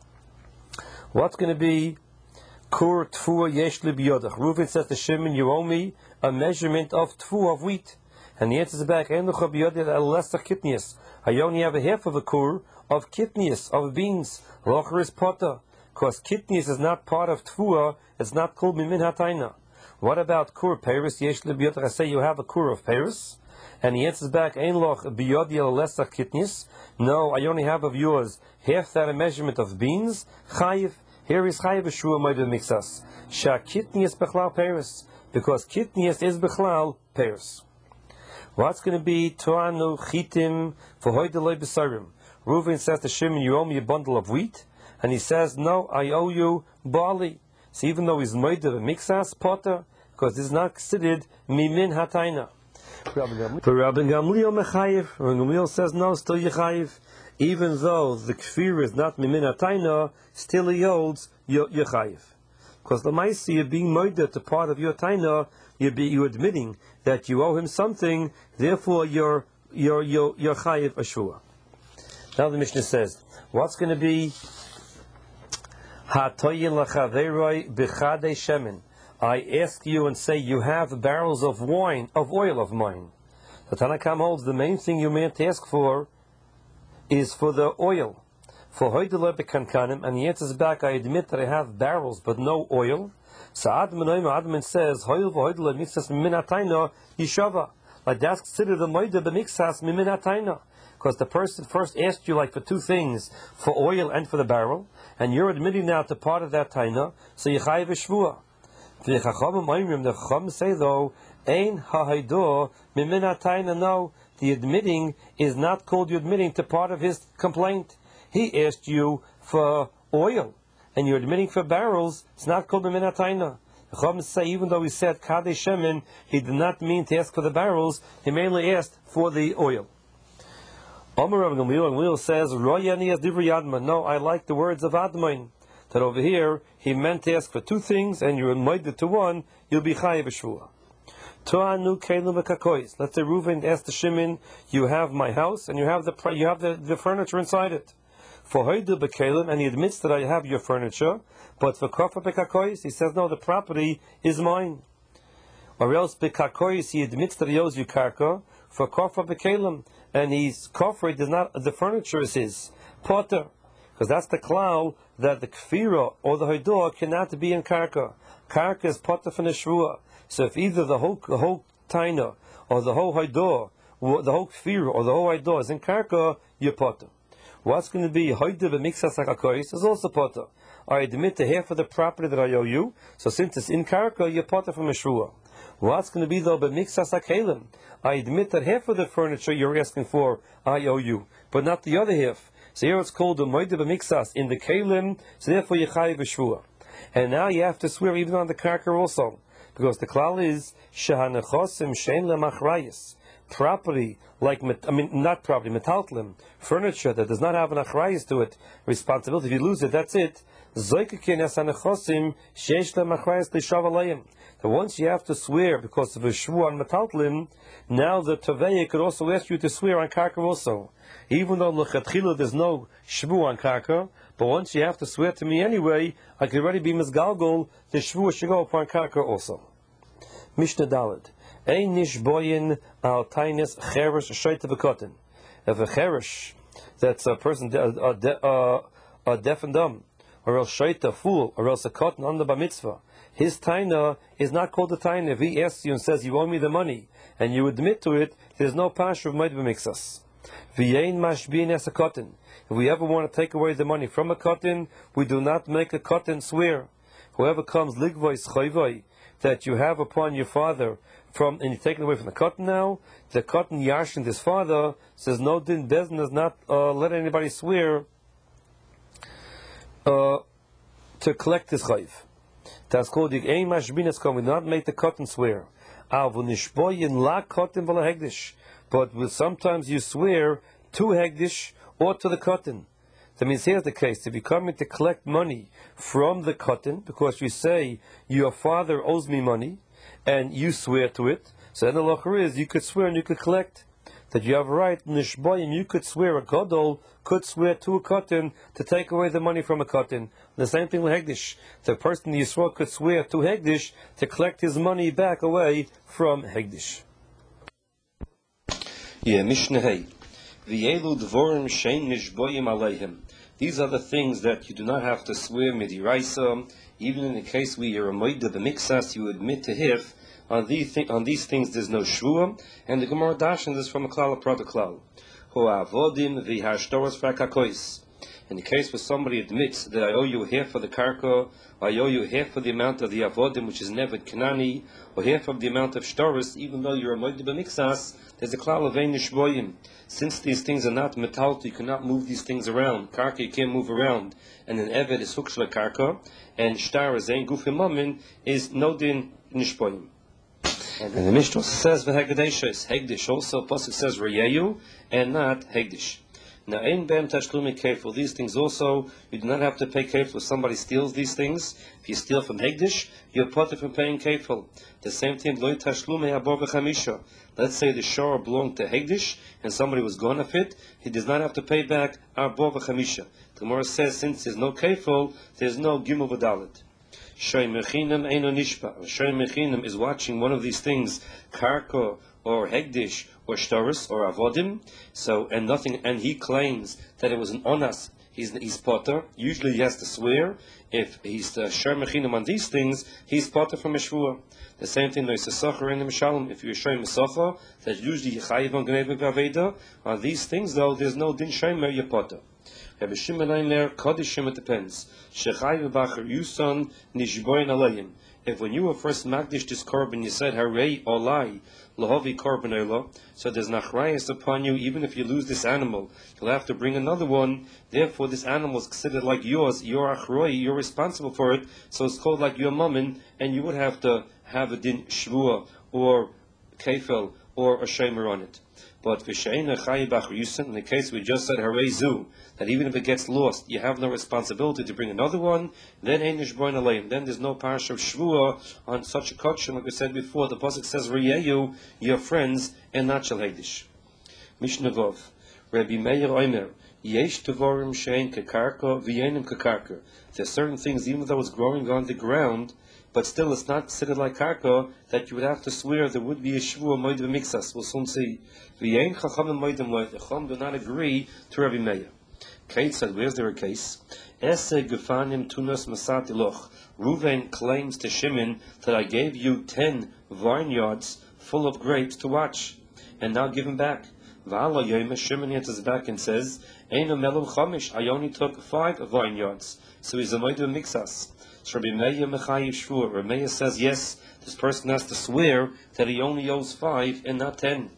What's going to be kur tfua yesh li biyodach? Reuven says to Shimon, you owe me a measurement of tfua of wheat. And he answers back, Ein lecha biyodach el lesser kitnius. I only have a half of a kur of kitnius, of beans. Locher is potter. Because kitnius is not part of tfua, it's not called mimin hatayna. What about kur peris yesh li biyodach? I say you have a kur of peris. And he answers back, Ein loch biyodi el lesser kitnius. No, I only have of yours half that a measurement of beans. Chayiv. Here is chayiv b'shua moed mixas. Sha kitnius bechlal peris, because kitnius is bechlal peris. What's going to be toanu chitim for hoideloi b'sarim? Reuven says to Shimon, you owe me a bundle of wheat, and he says, no, I owe you barley. So even though he's moed mixas potter, because this is not considered mimin hatayna. For Rabbi Gamliel mechayiv, Rabbi Gamliel says no, still yechayiv. Even though the kfir is not mimin hatayna, still he holds yechayiv. Because the ma'isi, you're being moeded to part of your taina, you're, be, you're admitting that you owe him something, therefore you're you're you're, you're chayiv ashua. Now the Mishnah says, what's going to be hatoyin lachaveroi b'chadei shemen? I ask you and say, you have barrels of wine, of oil of mine. The Tanakam holds the main thing you meant to ask for is for the oil. For hoidele bekankanim, and he answers back, I admit that I have barrels but no oil. So Adman Adman says, hoil v'hoidele mixas miminatayna yishava. Like that's considered the moide b'mixas miminatayna. Because the person first asked you like for two things, for oil and for the barrel, and you're admitting now to part of that taina, so yechayiv v'shvua. The Chacham say though, Ein ha'haido mimin hatayna. No, the admitting is not called you admitting to part of his complaint. He asked you for oil, and you're admitting for barrels. It's not called mimin hatayna. The Chacham say even though he said kadei shemen, he did not mean to ask for the barrels. He mainly asked for the oil. Omer Rav Gamliel, Gamliel says, Royani as divrei Adman. No, I like the words of Adman. That over here, he meant to ask for two things, and you're invited to one, you'll be chayiv b'shvua. To'anu kelim v'kakois. Let's say Reuven asked the Shimon, you have my house, and you have the you have the, the furniture inside it. For hoidu b'kelim, and he admits that I have your furniture, but for kofa b'kakois, he says, no, the property is mine. Or else b'kakois, he admits that he owes you karka, for kofa b'kelim, and he's kofa, does not, the furniture is his. Potter. because that's the klal that the kfira or the hoidah cannot be in karka. Karka is potter from the shvua. So if either the whole the whole taina or the whole hoidah, the whole kfira or the whole hoidah is in karka, you're potter. What's going to be hoidah b'mixas hakakois is also potter. I admit to half of the property that I owe you, so since it's in karka, you're potter from a shvua. What's going to be though b'mixas hakelim? I admit that half of the furniture you're asking for, I owe you, but not the other half. So here it's called the moide b'mixas in the kelim, so therefore you chayiv b'shvua. And now you have to swear even on the karka also, because the klal is shehanechosim shein lemachrayis. Property like I mean not property metaltlim, furniture that does not have an achrayis to it, responsibility. If you lose it, that's it. Zoykekin es hanechosim sheish lemachrayis lishav alayim. So once you have to swear because of a shvu on metaltlim, now the Taveya could also ask you to swear on karka also. Even though l'chatchila there's no shvu on karka, but once you have to swear to me anyway, I could already be misgalgol, the shvu should go upon karka also. Mishnah Daled. Ein nishboyin al tainis cheresh shoyte v'kotin. If a cheresh, that's a person, a, a, a, a deaf and dumb, or else shoyte, a fool, or else a cotton under bar mitzvah, his taina is not called a taina. If he asks you and says, you owe me the money, and you admit to it, there's no pasha of moed b'mixas. V'yein mashbin es a cotton. If we ever want to take away the money from a cotton, we do not make a cotton swear. Whoever comes ligvois choivoi, that you have upon your father, from and you take it away from the cotton now, the cotton yashin, his father, says no din bezin does not uh, let anybody swear uh, to collect his chayv. That's called the ein mashbinas kom. We do not make the cotton swear. Avu nishboyin la cotton v'la hegdish. But with, sometimes you swear to hegdish or to the cotton. That means here's the case: if you're coming to collect money from the cotton because you say your father owes me money, and you swear to it, so then the locher is you could swear and you could collect. That you have a right, nishboyim, you could swear, a gadol could swear to a cotton to take away the money from a cotton. The same thing with hegdish. The person you swore could swear to hegdish to collect his money back away from hegdish. Yeah, Mishnah Hey. V'yelu dvorim shein nishboyim aleihim. These are the things that you do not have to swear midiraisa. Even in the case where you're a moide b'mixas, you admit to hif. On these, th- on these things there's no shvua, and the Gemara Dashan is from a klal, a proto klal. Ho'avodim v'hashtoros f'akakois. In the case where somebody admits that I owe you half of the karka, or I owe you half of the amount of the avodim, which is nevet kanani, or half of the amount of shtoros, even though you're a moide b'mixas, there's a klal of ein nishboyim. Since these things are not metal, you cannot move these things around. Karka you can't move around, and an evet is hukshla karka, and shtar is ein gufim mamin is no din nishboyim. And the Mishnah says v'hegdish is hegdish. Also, pasuk says reyeyu and not hegdish. Now, ein bem tashlumi kefil. These things also you do not have to pay kefil. If somebody steals these things, if you steal from hegdish, you're potter from paying kefil. The same thing loy tashlumi habor v'chamisha. Let's say the shore belonged to hegdish and somebody was gone of it, he does not have to pay back arbor v'chamisha. The Gemara says since there's no kefil, there's no gimel v'dalet. Shoy mechinam eino nishpa. Shoy mechinam is watching one of these things, karka or hegdish or shtaris or avodim. So and nothing, and he claims that it was an onas. He's he's potter. Usually he has to swear. If he's the shoy mechinam on these things, he's potter from a shvua. The same thing there's a sacher in the mishalom. If you're shoy mesacha, that's usually yichayiv on gnei b'aveda. On these things though, there's no din shomer you're potter. Rabbi Shimon there, Kadishim, it depends. Shechai v'bacher yuson nishboyin alayim. If when you were first magdish this korban, you said Harei olai lahavi korban elo, so there's nachrayas upon you. Even if you lose this animal, you'll have to bring another one. Therefore, this animal is considered like yours. You're achroi, you're responsible for it. So it's called like your mammon, and you would have to have a din shvua or kefel or a shemer on it. But in the case we just said Harezu, that even if it gets lost, you have no responsibility to bring another one, then then there's no parish of Shvua on such a kokshan, like we said before. The pasuk says Reyeyu, your friends, and not Shel Hegdish. Mishnah Vov, Rabbi Meir Omer, Yesh Tevorim Shein Kekarka, V'yenim Kekarka. There's certain things, even though it's growing on the ground, but still it's not considered like karka, that you would have to swear there would be a shvua moed v'mixas. We'll soon see. V'yein chachamim moedim loy. The chacham do not agree to Rabbi Meir. Kate said, where's there a case? Ese gefanim tunas masati loch. Reuven claims to Shimon that I gave you ten vineyards full of grapes to watch, and now give him back. V'ala yoyma, Shimon answers back and says, Eino melum chamish, I only took five vineyards. So he's a moidu mixas. So Rabbi Meir mechayiv shvur. Rabbi Meir says, yes, this person has to swear that he only owes five and not ten.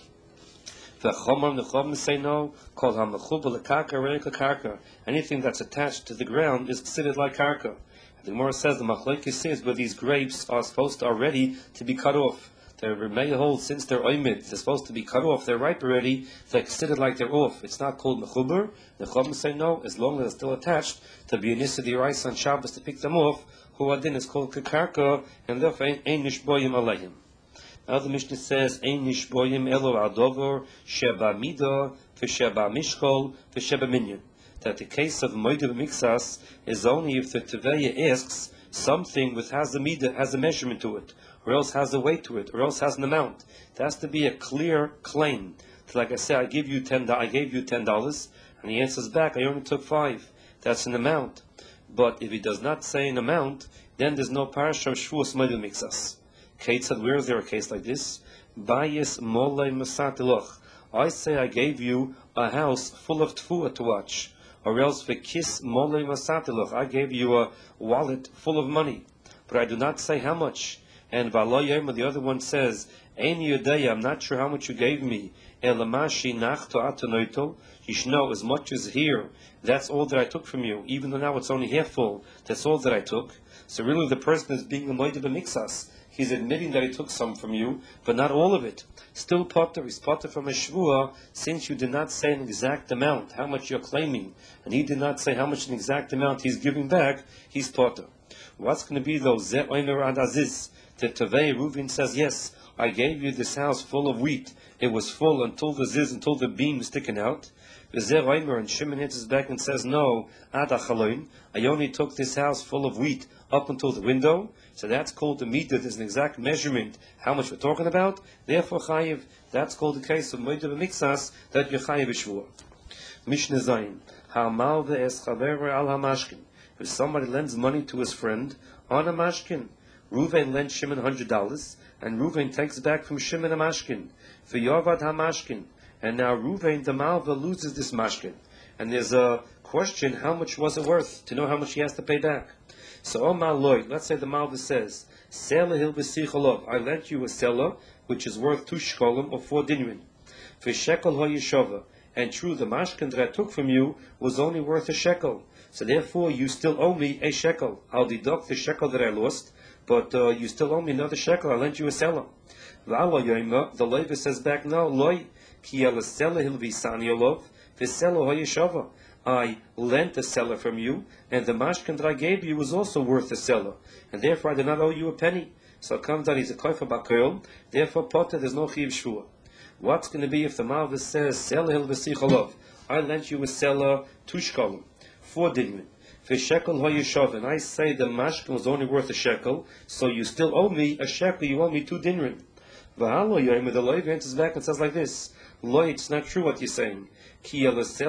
The chomar the chom say no. Called hamachubel karka reika karka. Anything that's attached to the ground is considered like karka. The Gemara says the machlokes says where these grapes are supposed to are ready to be cut off. The Rebbe holds since they're oimid, they're supposed to be cut off, they're ripe already, they're considered like they're off. It's not called mechuber. The chom say no, as long as they're still attached to be an issa d'oraisa on Shabbos to pick them off. Who adin is called kakarka, and therefore ein nishboyim alayhim. Now the Mishnah says, Ein nishboyim elo adovor sheba mida v'sheba mishkol v'sheba minyan. That the case of moed b'mixas is only if the teveya asks something which has a midah, has a measurement to it, or else has a weight to it, or else has an amount. There has to be a clear claim. So like I say, I give you ten. I gave you ten dollars, and he answers back, I only took five. That's an amount. But if he does not say an amount, then there's no parasha of shvuas moed b'mixas. Kate said, where is there a case like this? Bayis molei masatiloch. I say I gave you a house full of tfuah to watch. Or else v'kis molei masatiloch. I gave you a wallet full of money. But I do not say how much. And v'alo the other one says, Ein yodei, I'm not sure how much you gave me. Elamashi nachto atonoito. You should know as much as here. That's all that I took from you. Even though now it's only half full. That's all that I took. So really the person is being a moed b'mixas. He's admitting that he took some from you, but not all of it. Still potter, he's potter from a shvuah, since you did not say an exact amount, how much you're claiming, and he did not say how much an exact amount he's giving back, he's potter. What's going to be though? Ze omer ad aziz. The Tevei Reuven says, yes, I gave you this house full of wheat. It was full until the ziz, until the beam was sticking out. Ze omer, and Shimon answers back and says, no, ad achaloin. I only took this house full of wheat up until the window. So that's called the midah. There's an exact measurement how much we're talking about. Therefore, chayiv. That's called the case of moed b'mixas that you're chayiv b'shvuah. Mishnah Zayin. Ha'mal ve'es chaver al hamashkin. If somebody lends money to his friend on a mashkin, Reuven lends Shimon hundred dollars, and Reuven takes back from Shimon a mashkin. V'yovad hamashkin. And now Reuven the malva loses this mashkin. And there's a question: how much was it worth? To know how much he has to pay back. So Omar Lloyd, let's say the Malva says, Sela hil v'sicholov, I lent you a sela, which is worth two shkolim or four dinrin. V'shekel ho yeshova, and true, the mashkin that I took from you was only worth a shekel. So therefore, you still owe me a shekel. I'll deduct the shekel that I lost, but uh, you still owe me another shekel. I lent you a sela. V'ala yoyma, the Levi says back, no, loy, ki ala sela hil v'sani olov, v'sela ho yeshova. I lent a seller from you, and the mashkin that I gave you was also worth a seller, and therefore I do not owe you a penny. So it comes out he's a koifer bakel, therefore potter there's no chiv shvua. What's going to be if the malva says seller hil v'sicholov? I lent you a seller two shkolim, four dinmin, v'shekel ho yeshov, and I say the mashkin was only worth a shekel, so you still owe me a shekel. You owe me two dinrin. V'halo yoyim, the Levi answers back and says like this: Lo, it's not true what you're saying. Ki I admit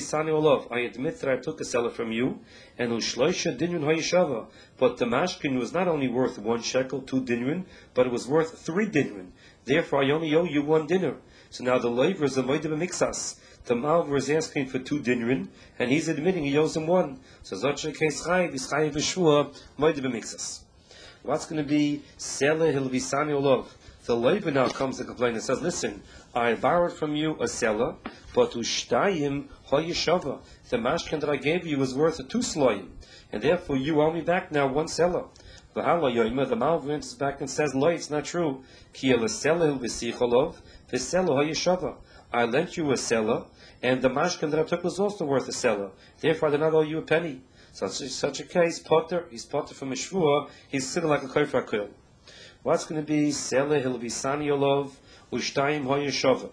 that I took a seller from you, and ushloisha dinrin hayishava. But the mashkin was not only worth one shekel, two dinrin, but it was worth three dinrin. Therefore, I only owe you one dinner. So now the Levi is a moed b'mixas. The malva is asking for two dinrin, and he's admitting he owes him one. So such a case chayiv is chayiv b'shvuah moed b'mixas. What's going to be seller hil v'sani olov? The Levi now comes to complain and says, listen, I borrowed from you a seller, but ushtayim hoyeshava. The mashkin that I gave you was worth a two sloyim, and therefore you owe me back now one seller. V'hala yoyma, the malva answers back and says, lo, it's not true. Ki el seller v'sicholov, v'seller hoyeshava. I lent you a seller, and the mashkin that I took was also worth a seller. Therefore I do not owe you a penny. Such a, such a case, potter, he's potter from a shvuah, he's sitting like a kofer akil. What's going to be Sele Hilvisani Olov Ushtayim Hoyeshova?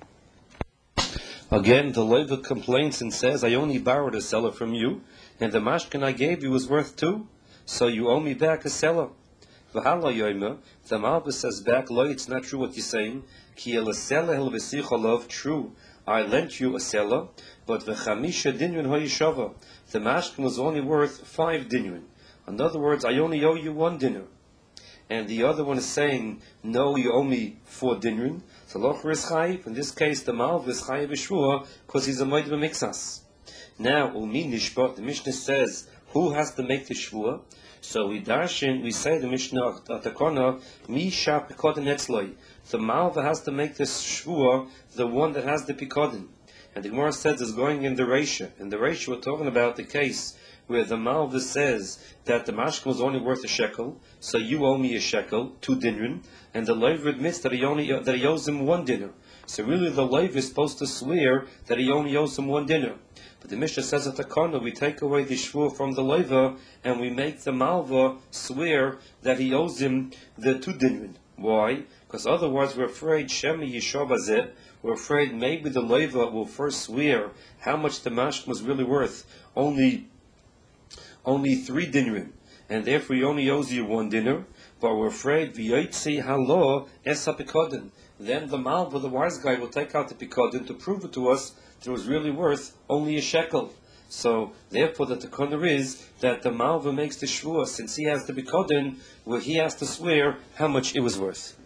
Again, the Levi complains and says, I only borrowed a seller from you, and the mashkin I gave you was worth two, so you owe me back a seller. V'hala yoyma, the Malva says back, Lo, it's not true what you're saying. Ki el Sele Hilvisicholov, true. I lent you a seller, but v'chamisha dinyan hoyishava. The mashkin was only worth five dinyan. In other words, I only owe you one dinner. And the other one is saying, no, you owe me four dinyan. So locher is chayiv. In this case, the malva is chayiv b'shvua because he's a moed b'mixas. Now, umi nishba, the Mishnah says, who has to make the shvua? So we darshin, we say the Mishnah at the corner, mi sha pikodin etzloi. The malva has to make this shvua, the one that has the pikodin. And the Gemara says it's going in the Reisha. In the Reisha, we're talking about the case where the malva says that the mashkin was only worth a shekel, so you owe me a shekel, two dinrin, and the leiv admits that he only that he owes him one dinner. So really, the leiv is supposed to swear that he only owes him one dinner. But the Mishnah says at the corner, we take away the shvur from the leiva and we make the malva swear that he owes him the two dinrin. Why? Because otherwise we're afraid Shemi Yishabazet. We're afraid maybe the leiva will first swear how much the mashkin was really worth. Only. Only three dinrim, and therefore he only owes you one dinner, but we're afraid v'yotzi halo es ha-pikodin. Then the malva, the wise guy, will take out the pikodin to prove it to us that it was really worth only a shekel. So therefore the takana is that the malva makes the shvua, since he has the pikodin, where he has to swear how much it was worth.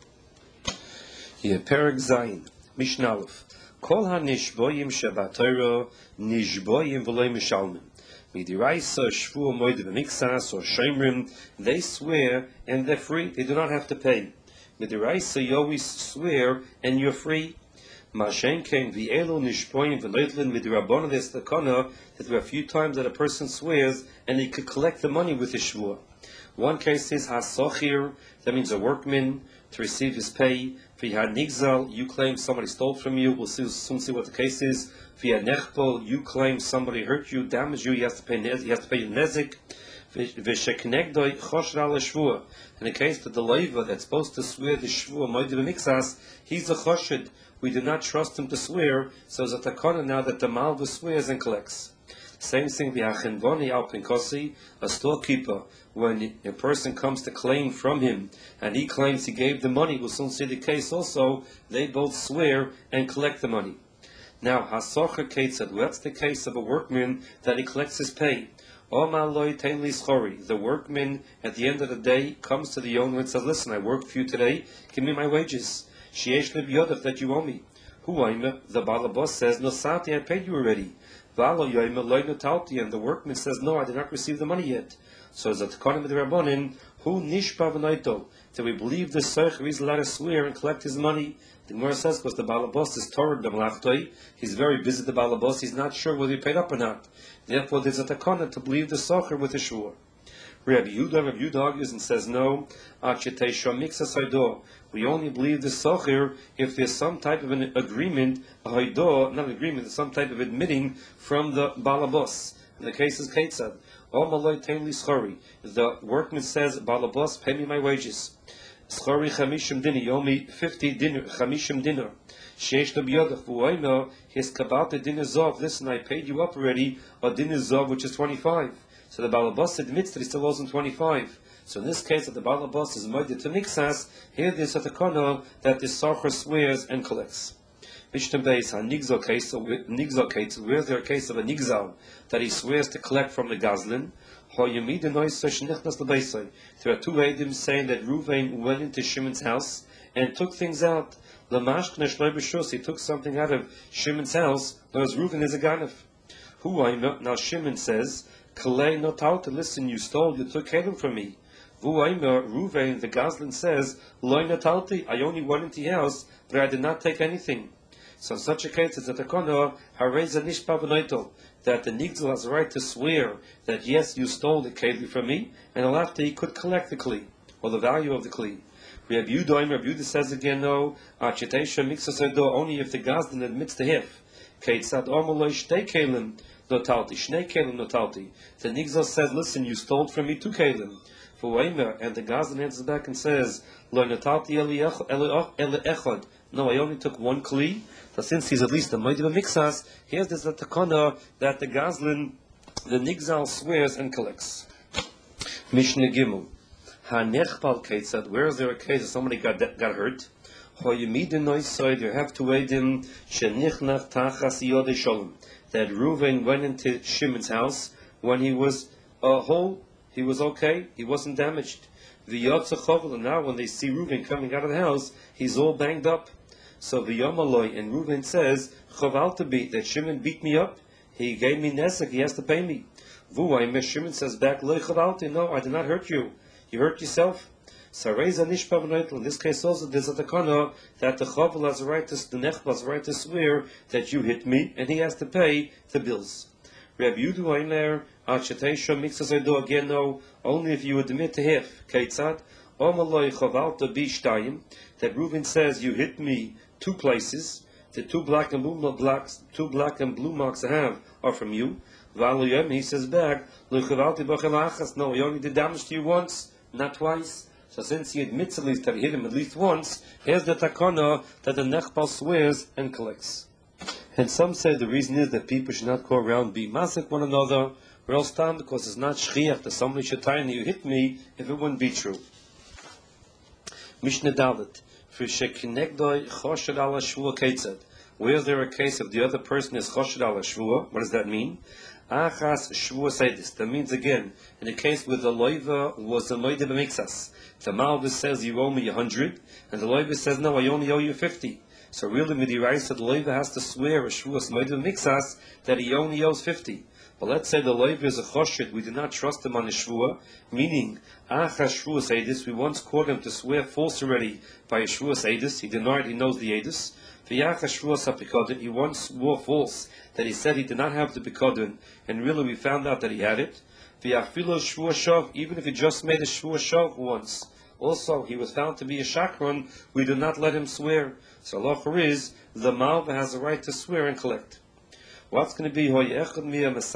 Here, Perek Zayin, Mishnah Aleph. Kol ha-nishboyim shabatayro nishboyim v'loi mishalmim. Midiraisa, Shvua, Moed B'Mixas, or Shemrim, they swear and they're free. They do not have to pay. Midiraisa, you always swear and you're free. Mashen came V'Elo Nishpoim V'Loitlin Midirabona. There's the kana that there are a few times that a person swears and he could collect the money with his shvua. One case is Hasochir, that means a workman to receive his pay. V'Had Nigzal, you claim somebody stole from you. We'll see, soon see what the case is. Via nechpol, you claim somebody hurt you, damaged you, you have to pay, you have to pay nezik. V'sheknegdoi choshra l'shvua. In the case that the leiva that's supposed to swear the shvua moed b'mixas, he's a choshed. We do not trust him to swear, so it's a takana now that the malva swears and collects. Same thing, v'hachenvoni al pinkosi, a storekeeper, when a person comes to claim from him, and he claims he gave the money, we'll soon see the case also, they both swear and collect the money. Now, hasocher ketzad, what's the case of a workman that he collects his pay? The workman, at the end of the day, comes to the owner and says, listen, I worked for you today, give me my wages. Sheesh lebiyodach, that you owe me. Hu oimer, the balabos says, no sati, I paid you already. Valo yoimer loy notalti, and the workman says, no, I did not receive the money yet. So as a tkonim the rabbonin, hu nishpa v'noito, that we believe the socher is allowed to swear and collect his money. The Gemara says because the balabos is torah b'mlachtoi, he's very busy. The balabos, he's not sure whether he paid up or not. Therefore, there's a takana to believe the socher with a shvur. Rabbi Yehuda, Rabbi Yehuda argues and says no. We only believe the socher if there's some type of an agreement, a haido, not an agreement, some type of admitting from the balabos. And the case is ketzad. The workman says, balabos, pay me my wages. Schori chamishim dinner, you owe me fifty dinner, chamishim dinner. Sheish no biyodach, v'oino, his kabata dinner zov, listen, I paid you up already, a dinner zov, which is twenty-five. So the balabas admits that he still owes him twenty-five. So in this case, that the balabas is moeded to mixas, here there's a takana that the socher swears and collects. Mishnah Beis, a nigzal case, nigzal case, where's there a case of a nigzal that he swears to collect from the gazlin? There are two Eidim saying that Ruvain went into Shimon's house and took things out. He took something out of Shimon's house, whereas Ruvain is a ganef. Now Shimon says, listen, you stole, you took Kelim from me. Ruvain, the Gazlan, says, I only went into your house, but I did not take anything. So in such a case, it's a takana, hareza nishpa v'noito, that the nigzal has a right to swear that yes, you stole the keli from me, and after he could collect the kli, or the value of the kli. Rabbi Yehuda, Rabbi Yehuda says again, no, achetesha mixas edo, only if the gazdan admits the hif. Keitzad omoloi shtei kelim notalti, shnei kelim notalti. The nigzal says, listen, you stole from me two kelim. For Weimer, and the gazdan answers back and says, lo notalti ele echad. No, I only took one kli. So since he's at least a moed b'mixas, here's this takana that the gazlin, the nigzal swears and collects. Mishnah Gimel. Ha nechpal ketzad. Where is there a case that somebody got got hurt? You have to weigh them that Reuven went into Shimon's house when he was uh, whole, he was okay, he wasn't damaged. And now when they see Reuven coming out of the house, he's all banged up. So V'yamaloi, and Reuven says, Chavalta beat, that Shimon beat me up, he gave me nesek, he has to pay me. V'uay, Shimon says back, Loi Chavalta, no, I did not hurt you, you hurt yourself. So in this case also there's a takana that the chavel has a right to the nechbal has a right to swear that you hit me, and he has to pay the bills. Reb Yudu Eiler Achetesha mixes do again no only if you admit to half. Keitzad Omaloi Chavalta Bishtayim that Reuven says you hit me two places. The two black and blue blacks, two black and blue marks I have are from you. Valuyem he says back Lo Chavalti Bachelachas. No, he only did damage to you once, not twice. So since he admits at least that he hit him at least once, here's the takana that the nechbal swears and collects. And some say the reason is that people should not go around being masik one another, or else time because it's not shchiach that somebody should tell you hit me if it wouldn't be true. Mishnah Dalet for shekinegdoi choshed ala shvua keitzad. Where is there a case if the other person is choshed ala shvua? What does that mean? Achas shvua seidis. That means again in the case where the loiva was the loiva b'mixas. The Malva says you owe me a hundred, and the loiva says no, I only owe you fifty. So really, Midirai the loiva has to swear a shvuas loiva mixas that he only owes fifty. But let's say the loiva is a choshit, we do not trust him on his shvua, meaning achas shvuas edis. We once caught him to swear false already by a shvuas edis. He denied he knows the edis. V'yachas shvuas hapikodin. He once swore false that he said he did not have the pikodin, and really we found out that he had it. V'yafilo shvuas shav. Even if he just made a shvuas shav once. Also, he was found to be a shakran, we do not let him swear. So halacha is, the malva has a right to swear and collect. What's going to be, let's say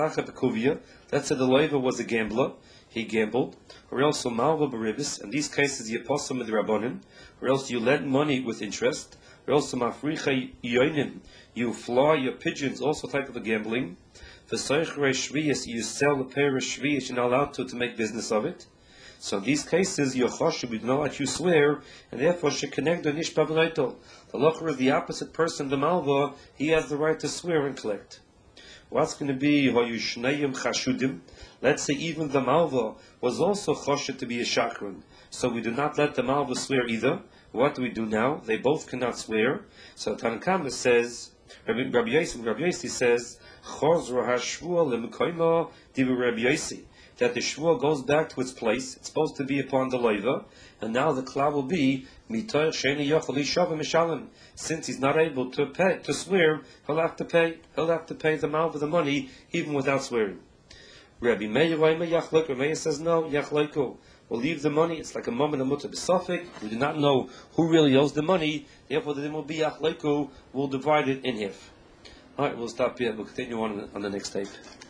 the loiva was a gambler, he gambled, or else a malva baribis, in these cases you apostle midrabanan, or else you lend money with interest, or else mafricha yoinim, you fly your pigeons, also type of a gambling. For you sell a pair of shviyas, you're not allowed to, to make business of it. So in these cases, your choshev we do not let you swear, and therefore she connect the nishpa b'leitol. The locher is the opposite person, the malva, he has the right to swear and collect. What's going to be hoyu shnayim chashudim? Let's say even the malva was also choshev to be a shakran, so we do not let the malva swear either. What do we do now? They both cannot swear. So Tanakama says, Rabbi Yossi, Rabbi Yossi says, chozro hashvua lemekayma divu Rabbi Yossi. That the shvua goes back to its place. It's supposed to be upon the loiva, and now the cloud will be mitoy sheni yochel ishavim mishalim. Since he's not able to pay to swear, he'll have to pay. He'll have to pay the malva the money even without swearing. Rabbi Meir Rabbi Meir says no, yachleiku. We'll leave the money. It's like a moment of mutter b'safik. We do not know who really owes the money. Therefore, the will be yachleiku. We'll divide it in half. All right, we'll stop here. We'll continue on on the next tape.